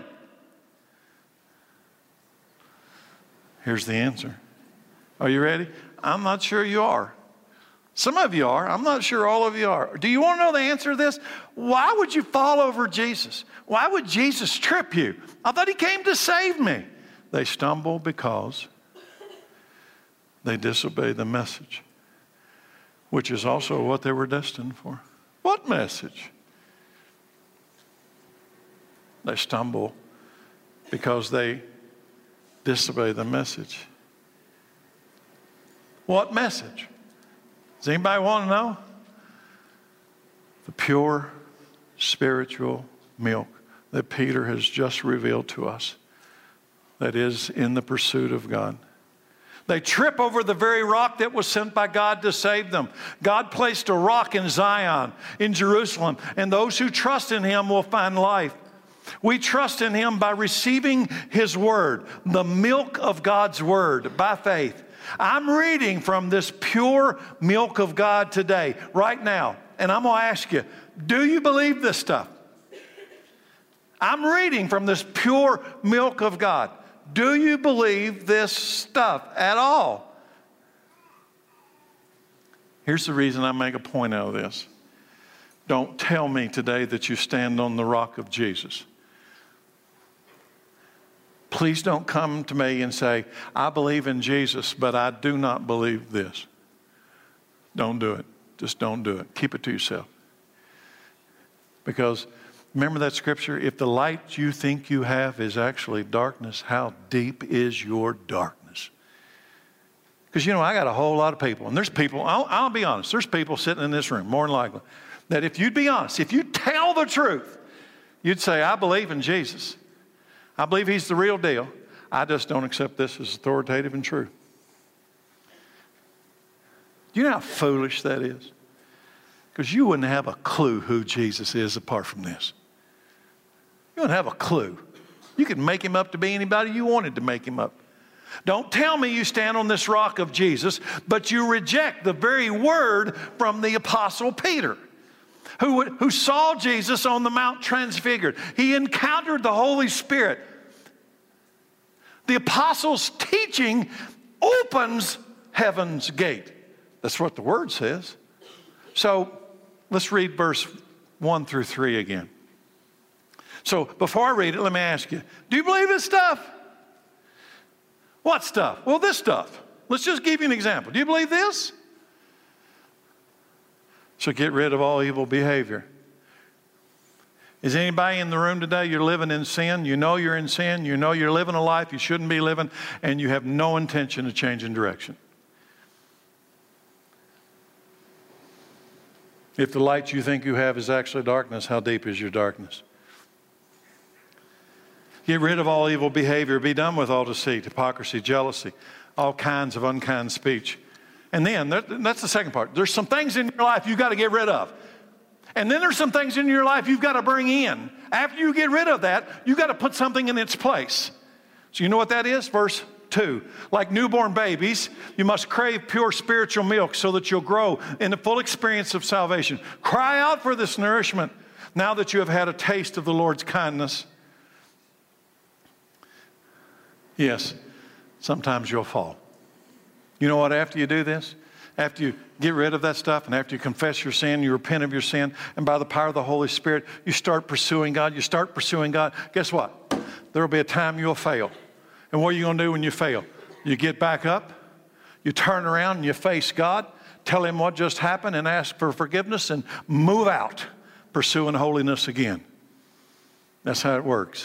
Here's the answer. Are you ready? I'm not sure you are. Some of you are. I'm not sure all of you are. Do you want to know the answer to this? Why would you fall over Jesus? Why would Jesus trip you? I thought he came to save me. They stumble because they disobey the message, which is also what they were destined for. What message? They stumble because they disobey the message. What message? Does anybody want to know? The pure spiritual milk that Peter has just revealed to us, that is in the pursuit of God. They trip over the very rock that was sent by God to save them. God placed a rock in Zion, in Jerusalem, and those who trust in him will find life. We trust in him by receiving his word, the milk of God's word, by faith. I'm reading from this pure milk of God today, right now, and I'm going to ask you, do you believe this stuff? I'm reading from this pure milk of God. Do you believe this stuff at all? Here's the reason I make a point out of this. Don't tell me today that you stand on the rock of Jesus. Please don't come to me and say, I believe in Jesus, but I do not believe this. Don't do it. Just don't do it. Keep it to yourself. Because remember that scripture? If the light you think you have is actually darkness, how deep is your darkness? Because, I got a whole lot of people, and there's people, I'll be honest, there's people sitting in this room, more than likely, that if you'd be honest, if you tell the truth, you'd say, I believe in Jesus. I believe he's the real deal. I just don't accept this as authoritative and true. Do you know how foolish that is? Because you wouldn't have a clue who Jesus is apart from this. You wouldn't have a clue. You could make him up to be anybody you wanted to make him up. Don't tell me you stand on this rock of Jesus, but you reject the very word from the Apostle Peter, who saw Jesus on the Mount Transfigured. He encountered the Holy Spirit. The apostles' teaching opens heaven's gate. That's what the word says. So let's read verse 1 through 3 again. So before I read it, let me ask you, do you believe this stuff? What stuff? Well, this stuff. Let's just give you an example. Do you believe this? So get rid of all evil behavior. Is anybody in the room today, you're living in sin? You know you're in sin. You know you're living a life you shouldn't be living, and you have no intention of changing direction. If the light you think you have is actually darkness, how deep is your darkness? Get rid of all evil behavior. Be done with all deceit, hypocrisy, jealousy, all kinds of unkind speech. And then, that's the second part. There's some things in your life you've got to get rid of. And then there's some things in your life you've got to bring in. After you get rid of that, you've got to put something in its place. So you know what that is? Verse 2. Like newborn babies, you must crave pure spiritual milk so that you'll grow in the full experience of salvation. Cry out for this nourishment now that you have had a taste of the Lord's kindness. Yes, sometimes you'll fall. You know what, after you do this, after you get rid of that stuff and after you confess your sin, you repent of your sin, and by the power of the Holy Spirit, you start pursuing God, guess what? There will be a time you'll fail. And what are you going to do when you fail? You get back up, you turn around and you face God, tell him what just happened and ask for forgiveness and move out, pursuing holiness again. That's how it works.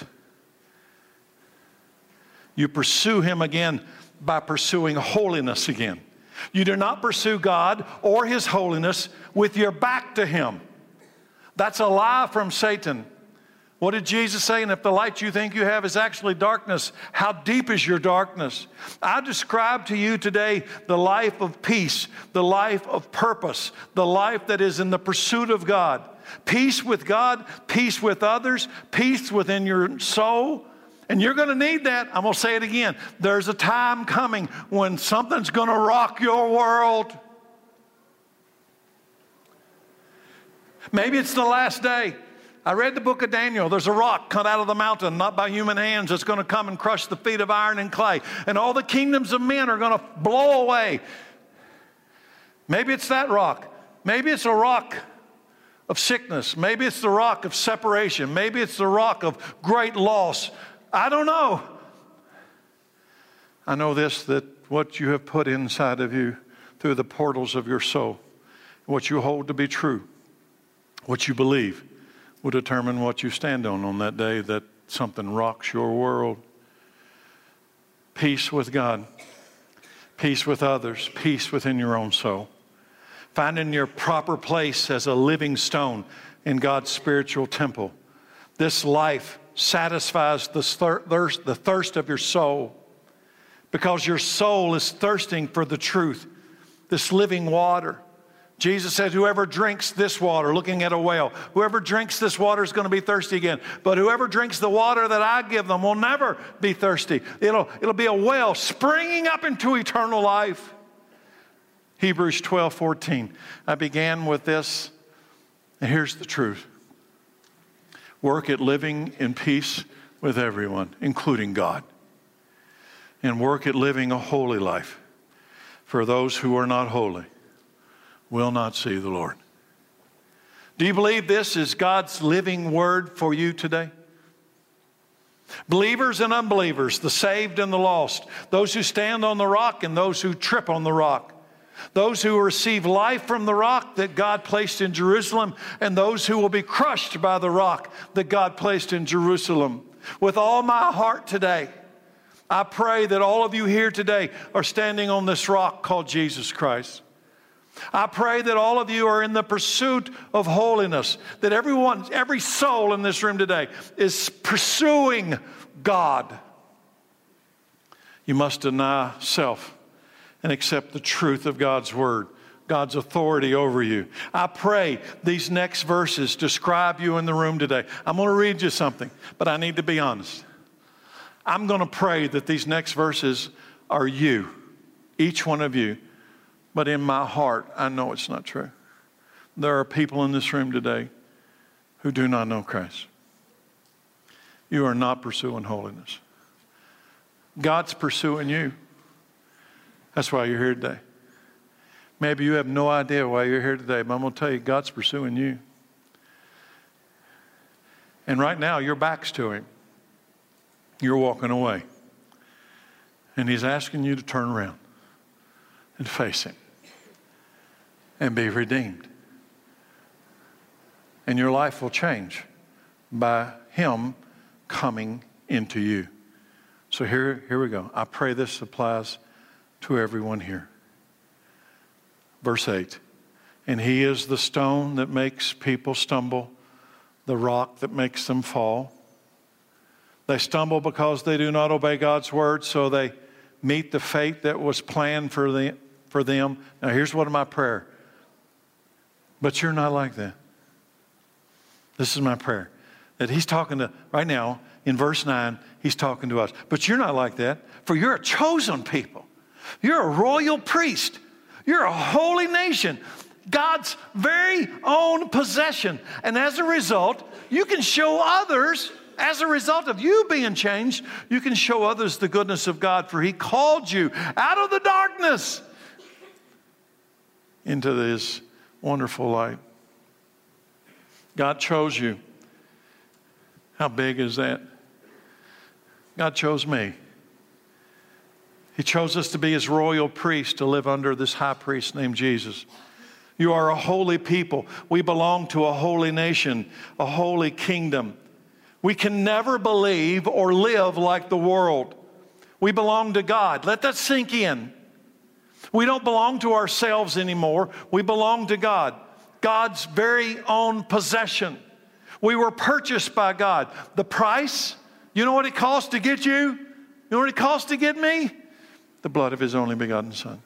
You pursue him again by pursuing holiness again. You do not pursue God or his holiness with your back to him. That's a lie from Satan. What did Jesus say? And if the light you think you have is actually darkness, how deep is your darkness? I describe to you today the life of peace, the life of purpose, the life that is in the pursuit of God. Peace with God, peace with others, peace within your soul. And you're going to need that. I'm going to say it again. There's a time coming when something's going to rock your world. Maybe it's the last day. I read the book of Daniel. There's a rock cut out of the mountain, not by human hands, that's going to come and crush the feet of iron and clay. And all the kingdoms of men are going to blow away. Maybe it's that rock. Maybe it's a rock of sickness. Maybe it's the rock of separation. Maybe it's the rock of great loss. I don't know. I know this, that what you have put inside of you through the portals of your soul, what you hold to be true, what you believe, will determine what you stand on that day that something rocks your world. Peace with God, peace with others, peace within your own soul. Finding your proper place as a living stone in God's spiritual temple. This life satisfies the thirst of your soul, because your soul is thirsting for the truth, this living water. Jesus said, whoever drinks this water, looking at a well, whoever drinks this water is going to be thirsty again. But whoever drinks the water that I give them will never be thirsty. It'll be a well springing up into eternal life. Hebrews 12:14. I began with this, and here's the truth. Work at living in peace with everyone, including God. And work at living a holy life. For those who are not holy will not see the Lord. Do you believe this is God's living word for you today? Believers and unbelievers, the saved and the lost, those who stand on the rock and those who trip on the rock, those who receive life from the rock that God placed in Jerusalem, and those who will be crushed by the rock that God placed in Jerusalem. With all my heart today, I pray that all of you here today are standing on this rock called Jesus Christ. I pray that all of you are in the pursuit of holiness, that every soul in this room today is pursuing God. You must deny self and accept the truth of God's word, God's authority over you. I pray these next verses describe you in the room today. I'm going to read you something, but I need to be honest. I'm going to pray that these next verses are you, each one of you. But in my heart, I know it's not true. There are people in this room today who do not know Christ. You are not pursuing holiness. God's pursuing you. That's why you're here today. Maybe you have no idea why you're here today, but I'm going to tell you, God's pursuing you. And right now, your back's to Him. You're walking away. And He's asking you to turn around and face Him and be redeemed. And your life will change by Him coming into you. So here we go. I pray this applies to everyone here. Verse 8. And He is the stone that makes people stumble, the rock that makes them fall. They stumble because they do not obey God's word, so they meet the fate that was planned for them. Now here's what my prayer. But you're not like that. This is my prayer. That He's talking to, right now, in verse 9, He's talking to us. But you're not like that, for you're a chosen people. You're a royal priest. You're a holy nation. God's very own possession. And as a result, you can show others, as a result of you being changed, you can show others the goodness of God, for He called you out of the darkness into His wonderful light. God chose you. How big is that? God chose me. He chose us to be His royal priest, to live under this high priest named Jesus. You are a holy people. We belong to a holy nation, a holy kingdom. We can never believe or live like the world. We belong to God. Let that sink in. We don't belong to ourselves anymore. We belong to God, God's very own possession. We were purchased by God. The price, you know what it cost to get you? You know what it cost to get me? The blood of His only begotten Son.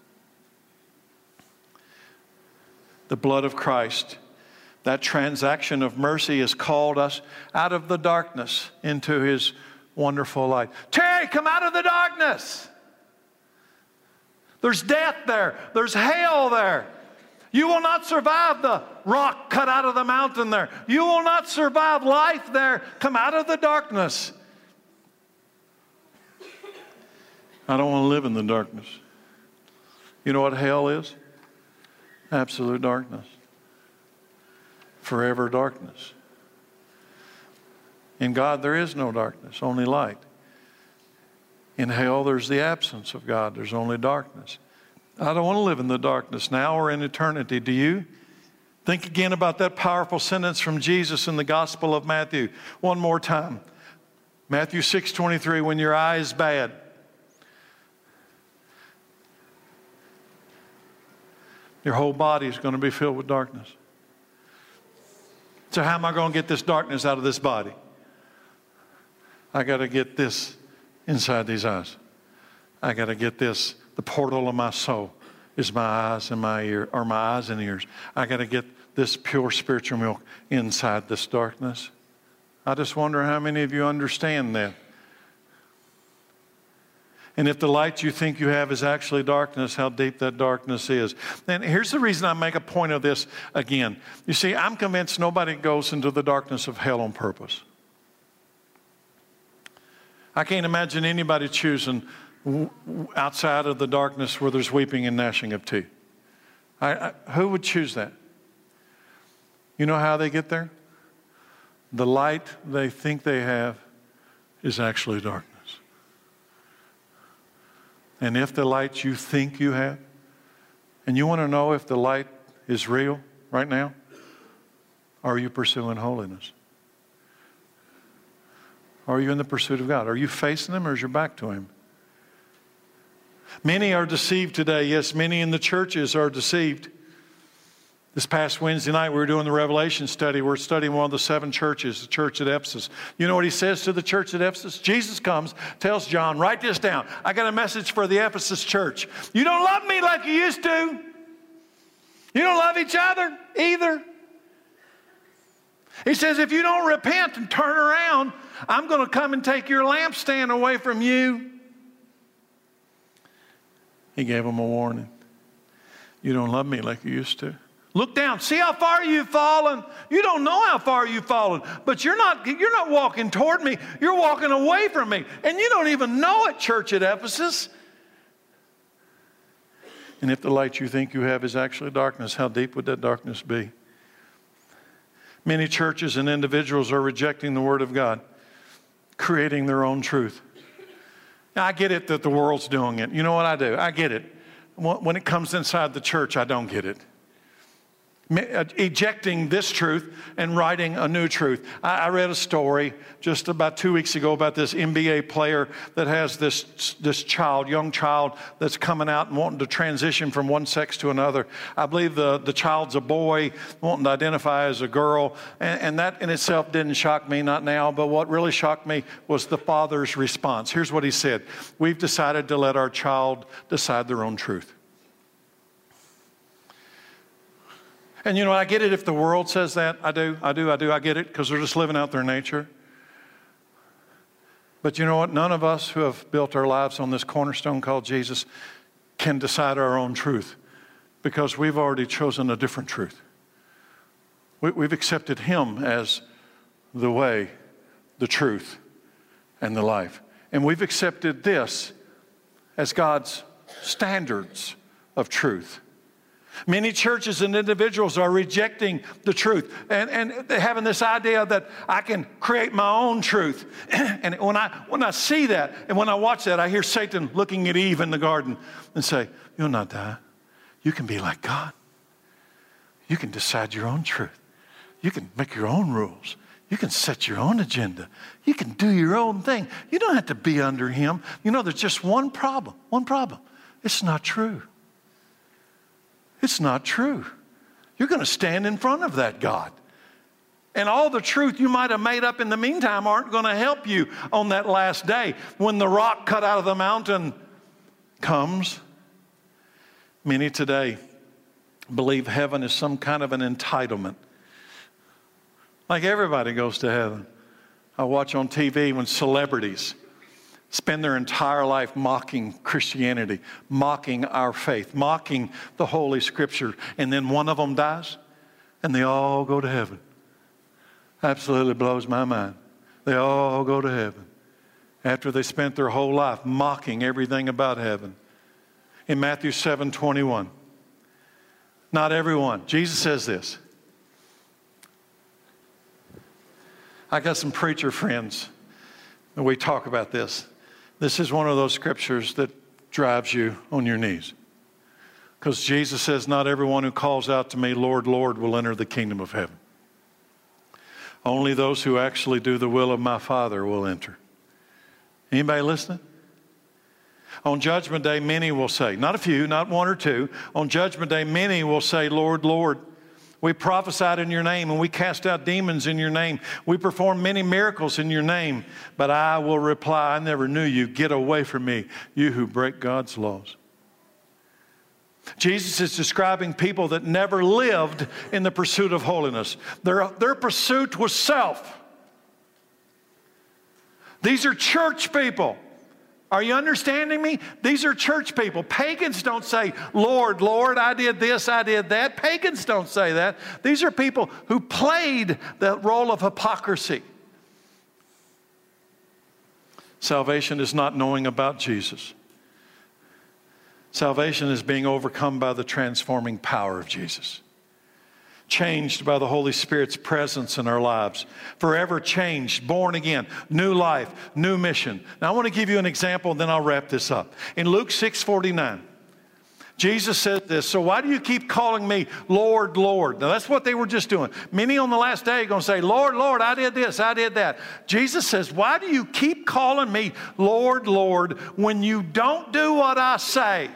The blood of Christ. That transaction of mercy has called us out of the darkness into His wonderful light. Terry, come out of the darkness. There's death there. There's hell there. You will not survive the rock cut out of the mountain there. You will not survive life there. Come out of the darkness. I don't want to live in the darkness. You know what hell is?
Absolute darkness. Forever darkness. In God, there is no darkness, only light. In hell, there's the absence of God. There's only darkness. I don't want to live in the darkness now or in eternity. Do you? Think again about that powerful sentence from Jesus in the Gospel of Matthew. One more time. Matthew 6:23, when your eye is bad, your whole body is going to be filled with darkness. So how am I going to get this darkness out of this body? I got to get this inside these eyes. I got to get this. The portal of my soul is my eyes and my ear, or my eyes and ears. I got to get this pure spiritual milk inside this darkness. I just wonder how many of you understand that. And if the light you think you have is actually darkness, how deep that darkness is. And here's the reason I make a point of this again. You see, I'm convinced nobody goes into the darkness of hell on purpose. I can't imagine anybody choosing outside of the darkness where there's weeping and gnashing of teeth. Who would choose that? You know how they get there? The light they think they have is actually darkness. And if the light you think you have, and you want to know if the light is real right now, are you pursuing holiness? Are you in the pursuit of God? Are you facing Him or is your back to Him? Many are deceived today. Yes, many in the churches are deceived. This past Wednesday night, we were doing the Revelation study. We're studying one of the 7 churches, the church at Ephesus. You know what he says to the church at Ephesus? Jesus comes, tells John, write this down. I got a message for the Ephesus church. You don't love me like you used to. You don't love each other either. He says, if you don't repent and turn around, I'm going to come and take your lampstand away from you. He gave them a warning. You don't love me like you used to. Look down. See how far you've fallen. You don't know how far you've fallen, but you're not walking toward me. You're walking away from me. And you don't even know it, church at Ephesus. And if the light you think you have is actually darkness, how deep would that darkness be? Many churches and individuals are rejecting the Word of God, creating their own truth. Now, I get it that the world's doing it. You know what I do? I get it. When it comes inside the church, I don't get it. Ejecting this truth and writing a new truth. I read a story just about 2 weeks ago about this NBA player that has this young child that's coming out and wanting to transition from one sex to another. I believe the child's a boy wanting to identify as a girl, and that in itself didn't shock me, not now, but what really shocked me was the father's response. Here's what he said: we've decided to let our child decide their own truth. And you know, I get it if the world says that. I do. I get it because they're just living out their nature. But you know what? None of us who have built our lives on this cornerstone called Jesus can decide our own truth because we've already chosen a different truth. We've accepted Him as the way, the truth, and the life. And we've accepted this as God's standards of truth. Many churches and individuals are rejecting the truth and having this idea that I can create my own truth. And when I see that and when I watch that, I hear Satan looking at Eve in the garden and say, you'll not die. You can be like God. You can decide your own truth. You can make your own rules. You can set your own agenda. You can do your own thing. You don't have to be under Him. You know, there's just one problem. It's not true. It's not true. You're going to stand in front of that God. And all the truth you might have made up in the meantime aren't going to help you on that last day when the rock cut out of the mountain comes. Many today believe heaven is some kind of an entitlement. Like everybody goes to heaven. I watch on TV when celebrities spend their entire life mocking Christianity, mocking our faith, mocking the Holy Scripture, and then one of them dies, and they all go to heaven. Absolutely blows my mind. They all go to heaven after they spent their whole life mocking everything about heaven. In Matthew 7:21,
Not everyone. Jesus says this. I got some preacher friends, and we talk about this. This is one of those scriptures that drives you on your knees. Because Jesus says, not everyone who calls out to me, Lord, Lord, will enter the kingdom of heaven. Only those who actually do the will of my Father will enter. Anybody listening? On Judgment Day, many will say, not a few, not one or two. On Judgment Day, many will say, Lord, Lord, we prophesied in your name and we cast out demons in your name. We performed many miracles in your name. But I will reply, I never knew you. Get away from me, you who break God's laws. Jesus is describing people that never lived in the pursuit of holiness. Their pursuit was self. These are church people. Are you understanding me? These are church people. Pagans don't say, Lord, Lord, I did this, I did that. Pagans don't say that. These are people who played the role of hypocrisy. Salvation is not knowing about Jesus. Salvation is being overcome by the transforming power of Jesus. Changed by the Holy Spirit's presence in our lives. Forever changed, born again, new life, new mission. Now I want to give you an example and then I'll wrap this up. In Luke 6:49, Jesus said this, so why do you keep calling me Lord, Lord? Now that's what they were just doing. Many on the last day are going to say, Lord, Lord, I did this, I did that. Jesus says, why do you keep calling me Lord, Lord when you don't do what I say?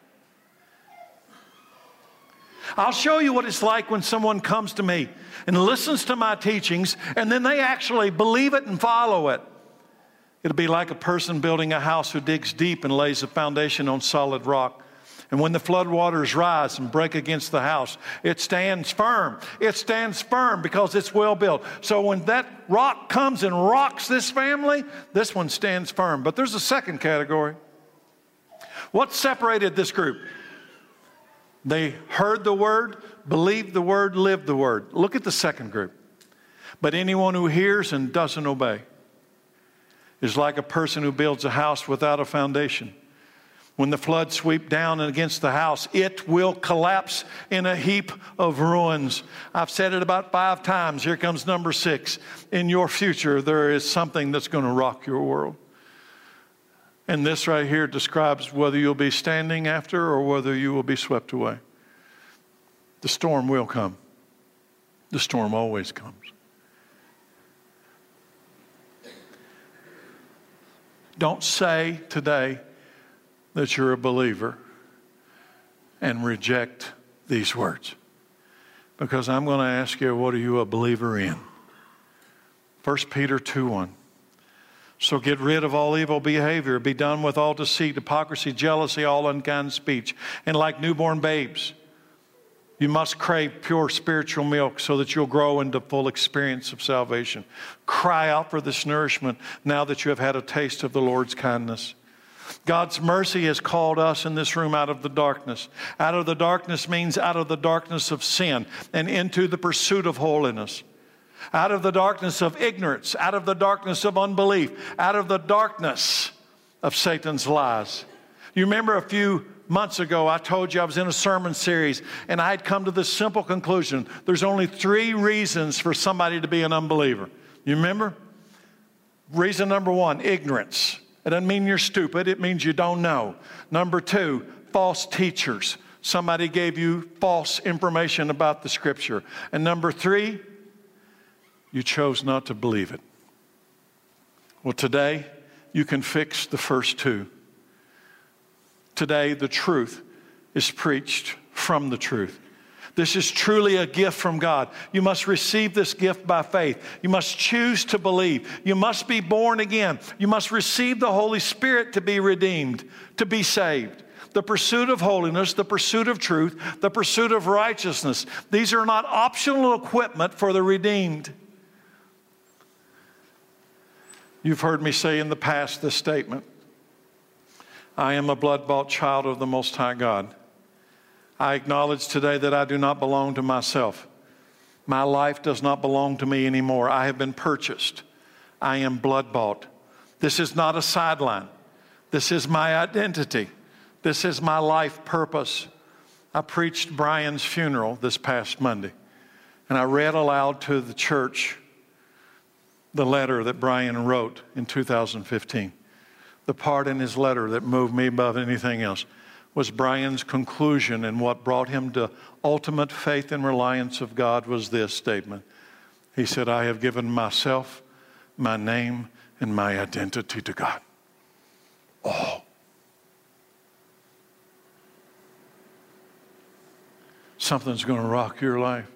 I'll show you what it's like when someone comes to me and listens to my teachings and then they actually believe it and follow it. It'll be like a person building a house who digs deep and lays a foundation on solid rock. And when the floodwaters rise and break against the house, it stands firm. It stands firm because it's well built. So when that rock comes and rocks this family, this one stands firm. But there's a second category. What separated this group? They heard the word, believed the word, lived the word. Look at the second group. But anyone who hears and doesn't obey is like a person who builds a house without a foundation. When the floods sweep down against the house, it will collapse in a heap of ruins. I've said it about 5 times. Here comes number 6. In your future, there is something that's going to rock your world. And this right here describes whether you'll be standing after or whether you will be swept away. The storm will come. The storm always comes. Don't say today that you're a believer and reject these words. Because I'm going to ask you, what are you a believer in? 1 Peter 2:1. So get rid of all evil behavior. Be done with all deceit, hypocrisy, jealousy, all unkind speech. And like newborn babes, you must crave pure spiritual milk so that you'll grow into full experience of salvation. Cry out for this nourishment now that you have had a taste of the Lord's kindness. God's mercy has called us in this room out of the darkness. Out of the darkness means out of the darkness of sin and into the pursuit of holiness. Out of the darkness of ignorance, out of the darkness of unbelief, out of the darkness of Satan's lies. You remember a few months ago, I told you I was in a sermon series and I had come to this simple conclusion. There's only 3 reasons for somebody to be an unbeliever. You remember? Reason number 1, ignorance. It doesn't mean you're stupid. It means you don't know. Number 2, false teachers. Somebody gave you false information about the scripture. And number 3, you chose not to believe it. Well, today, you can fix the first 2. Today, the truth is preached from the truth. This is truly a gift from God. You must receive this gift by faith. You must choose to believe. You must be born again. You must receive the Holy Spirit to be redeemed, to be saved. The pursuit of holiness, the pursuit of truth, the pursuit of righteousness. These are not optional equipment for the redeemed. You've heard me say in the past this statement. I am a blood-bought child of the Most High God. I acknowledge today that I do not belong to myself. My life does not belong to me anymore. I have been purchased. I am blood-bought. This is not a sideline. This is my identity. This is my life purpose. I preached Brian's funeral this past Monday, and I read aloud to the church the letter that Brian wrote in 2015. The part in his letter that moved me above anything else was Brian's conclusion, and what brought him to ultimate faith and reliance of God was this statement. He said, I have given myself, my name, and my identity to God. All. Something's going to rock your life.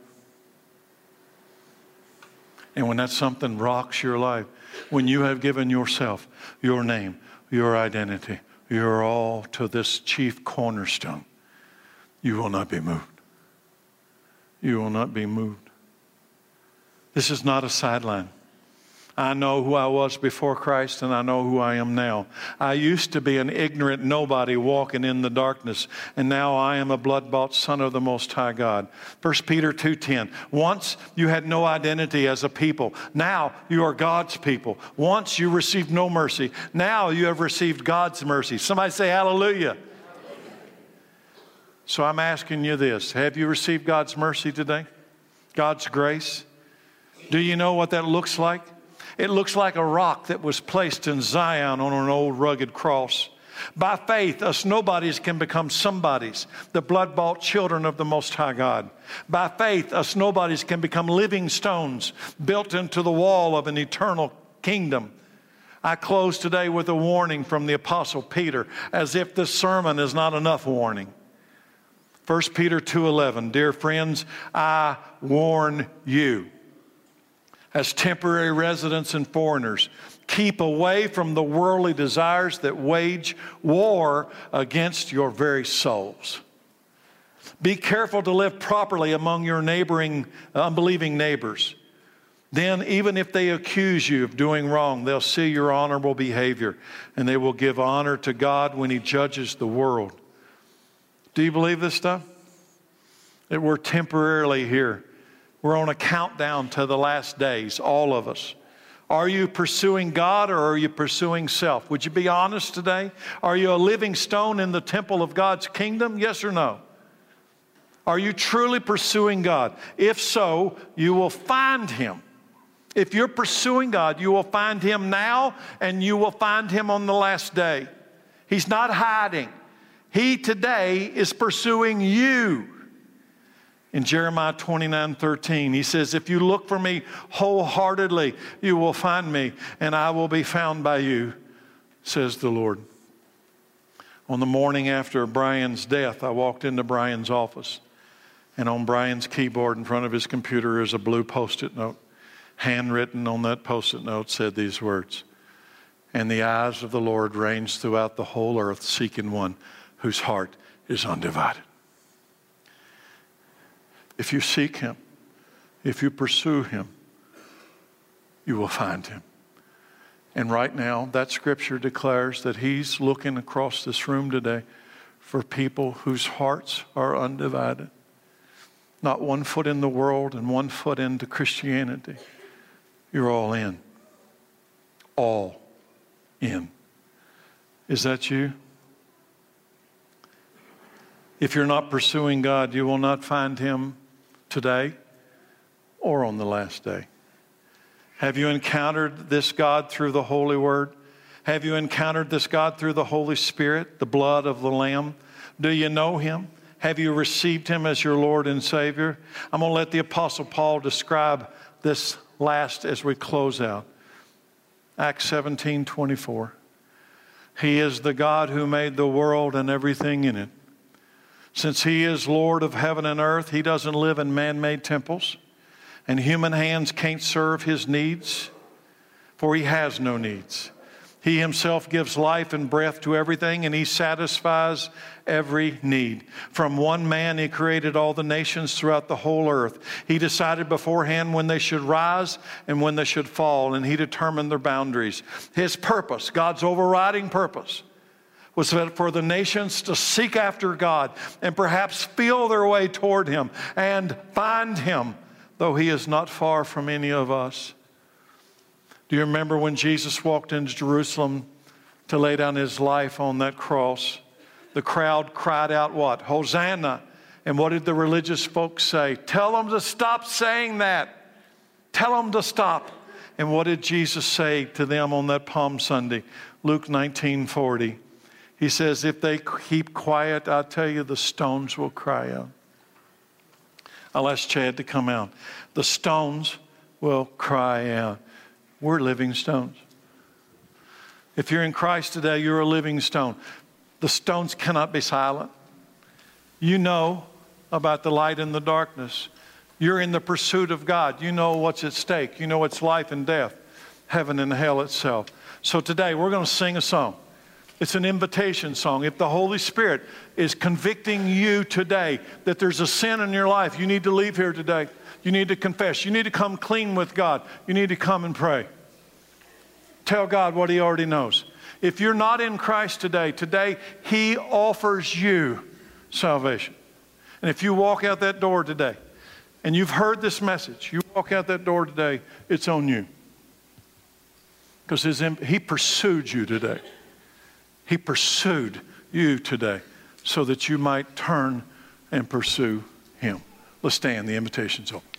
And when that something rocks your life, when you have given yourself, your name, your identity, your all to this chief cornerstone, you will not be moved. You will not be moved. This is not a sideline. I know who I was before Christ, and I know who I am now. I used to be an ignorant nobody walking in the darkness, and now I am a blood-bought son of the Most High God. 1 Peter 2:10. Once you had no identity as a people. Now you are God's people. Once you received no mercy. Now you have received God's mercy. Somebody say hallelujah. So I'm asking you this. Have you received God's mercy today? God's grace? Do you know what that looks like? It looks like a rock that was placed in Zion on an old rugged cross. By faith, us nobodies can become somebodies, the blood-bought children of the Most High God. By faith, us nobodies can become living stones built into the wall of an eternal kingdom. I close today with a warning from the Apostle Peter, as if this sermon is not enough warning. 1 Peter 2:11, dear friends, I warn you, as temporary residents and foreigners, keep away from the worldly desires that wage war against your very souls. Be careful to live properly among your neighboring, unbelieving neighbors. Then, even if they accuse you of doing wrong, they'll see your honorable behavior, and they will give honor to God when He judges the world. Do you believe this stuff? That we're temporarily here. We're on a countdown to the last days, all of us. Are you pursuing God, or are you pursuing self? Would you be honest today? Are you a living stone in the temple of God's kingdom? Yes or no? Are you truly pursuing God? If so, you will find Him. If you're pursuing God, you will find Him now, and you will find Him on the last day. He's not hiding. He today is pursuing you. In Jeremiah 29:13, He says, if you look for me wholeheartedly, you will find me, and I will be found by you, says the Lord. On the morning after Brian's death, I walked into Brian's office, and on Brian's keyboard in front of his computer is a blue Post-it note. Handwritten on that Post-it note said these words, and the eyes of the Lord range throughout the whole earth, seeking one whose heart is undivided. If you seek Him, if you pursue Him, you will find Him. And right now, that scripture declares that He's looking across this room today for people whose hearts are undivided. Not one foot in the world and one foot into Christianity. You're all in. All in. Is that you? If you're not pursuing God, you will not find Him today or on the last day. Have you encountered this God through the Holy Word? Have you encountered this God through the Holy Spirit, the blood of the Lamb? Do you know Him? Have you received Him as your Lord and Savior? I'm going to let the Apostle Paul describe this last as we close out. Acts 17:24. He is the God who made the world and everything in it. Since He is Lord of heaven and earth, He doesn't live in man-made temples, and human hands can't serve His needs, for He has no needs. He Himself gives life and breath to everything, and He satisfies every need. From one man He created all the nations throughout the whole earth. He decided beforehand when they should rise and when they should fall, and He determined their boundaries. His purpose, God's overriding purpose, was for the nations to seek after God and perhaps feel their way toward Him and find Him, though He is not far from any of us. Do you remember when Jesus walked into Jerusalem to lay down His life on that cross? The crowd cried out what? Hosanna! And what did the religious folks say? Tell them to stop saying that. Tell them to stop. And what did Jesus say to them on that Palm Sunday? Luke 19:40. He says, if they keep quiet, I'll tell you, the stones will cry out. I'll ask Chad to come out. The stones will cry out. We're living stones. If you're in Christ today, you're a living stone. The stones cannot be silent. You know about the light and the darkness. You're in the pursuit of God. You know what's at stake. You know it's life and death, heaven and hell itself. So today we're going to sing a song. It's an invitation song. If the Holy Spirit is convicting you today that there's a sin in your life, you need to leave here today. You need to confess. You need to come clean with God. You need to come and pray. Tell God what He already knows. If you're not in Christ today He offers you salvation. And if you walk out that door today and you've heard this message, you walk out that door today, it's on you. Because He pursued you today. He pursued you today so that you might turn and pursue Him. Let's stand. The invitation's open.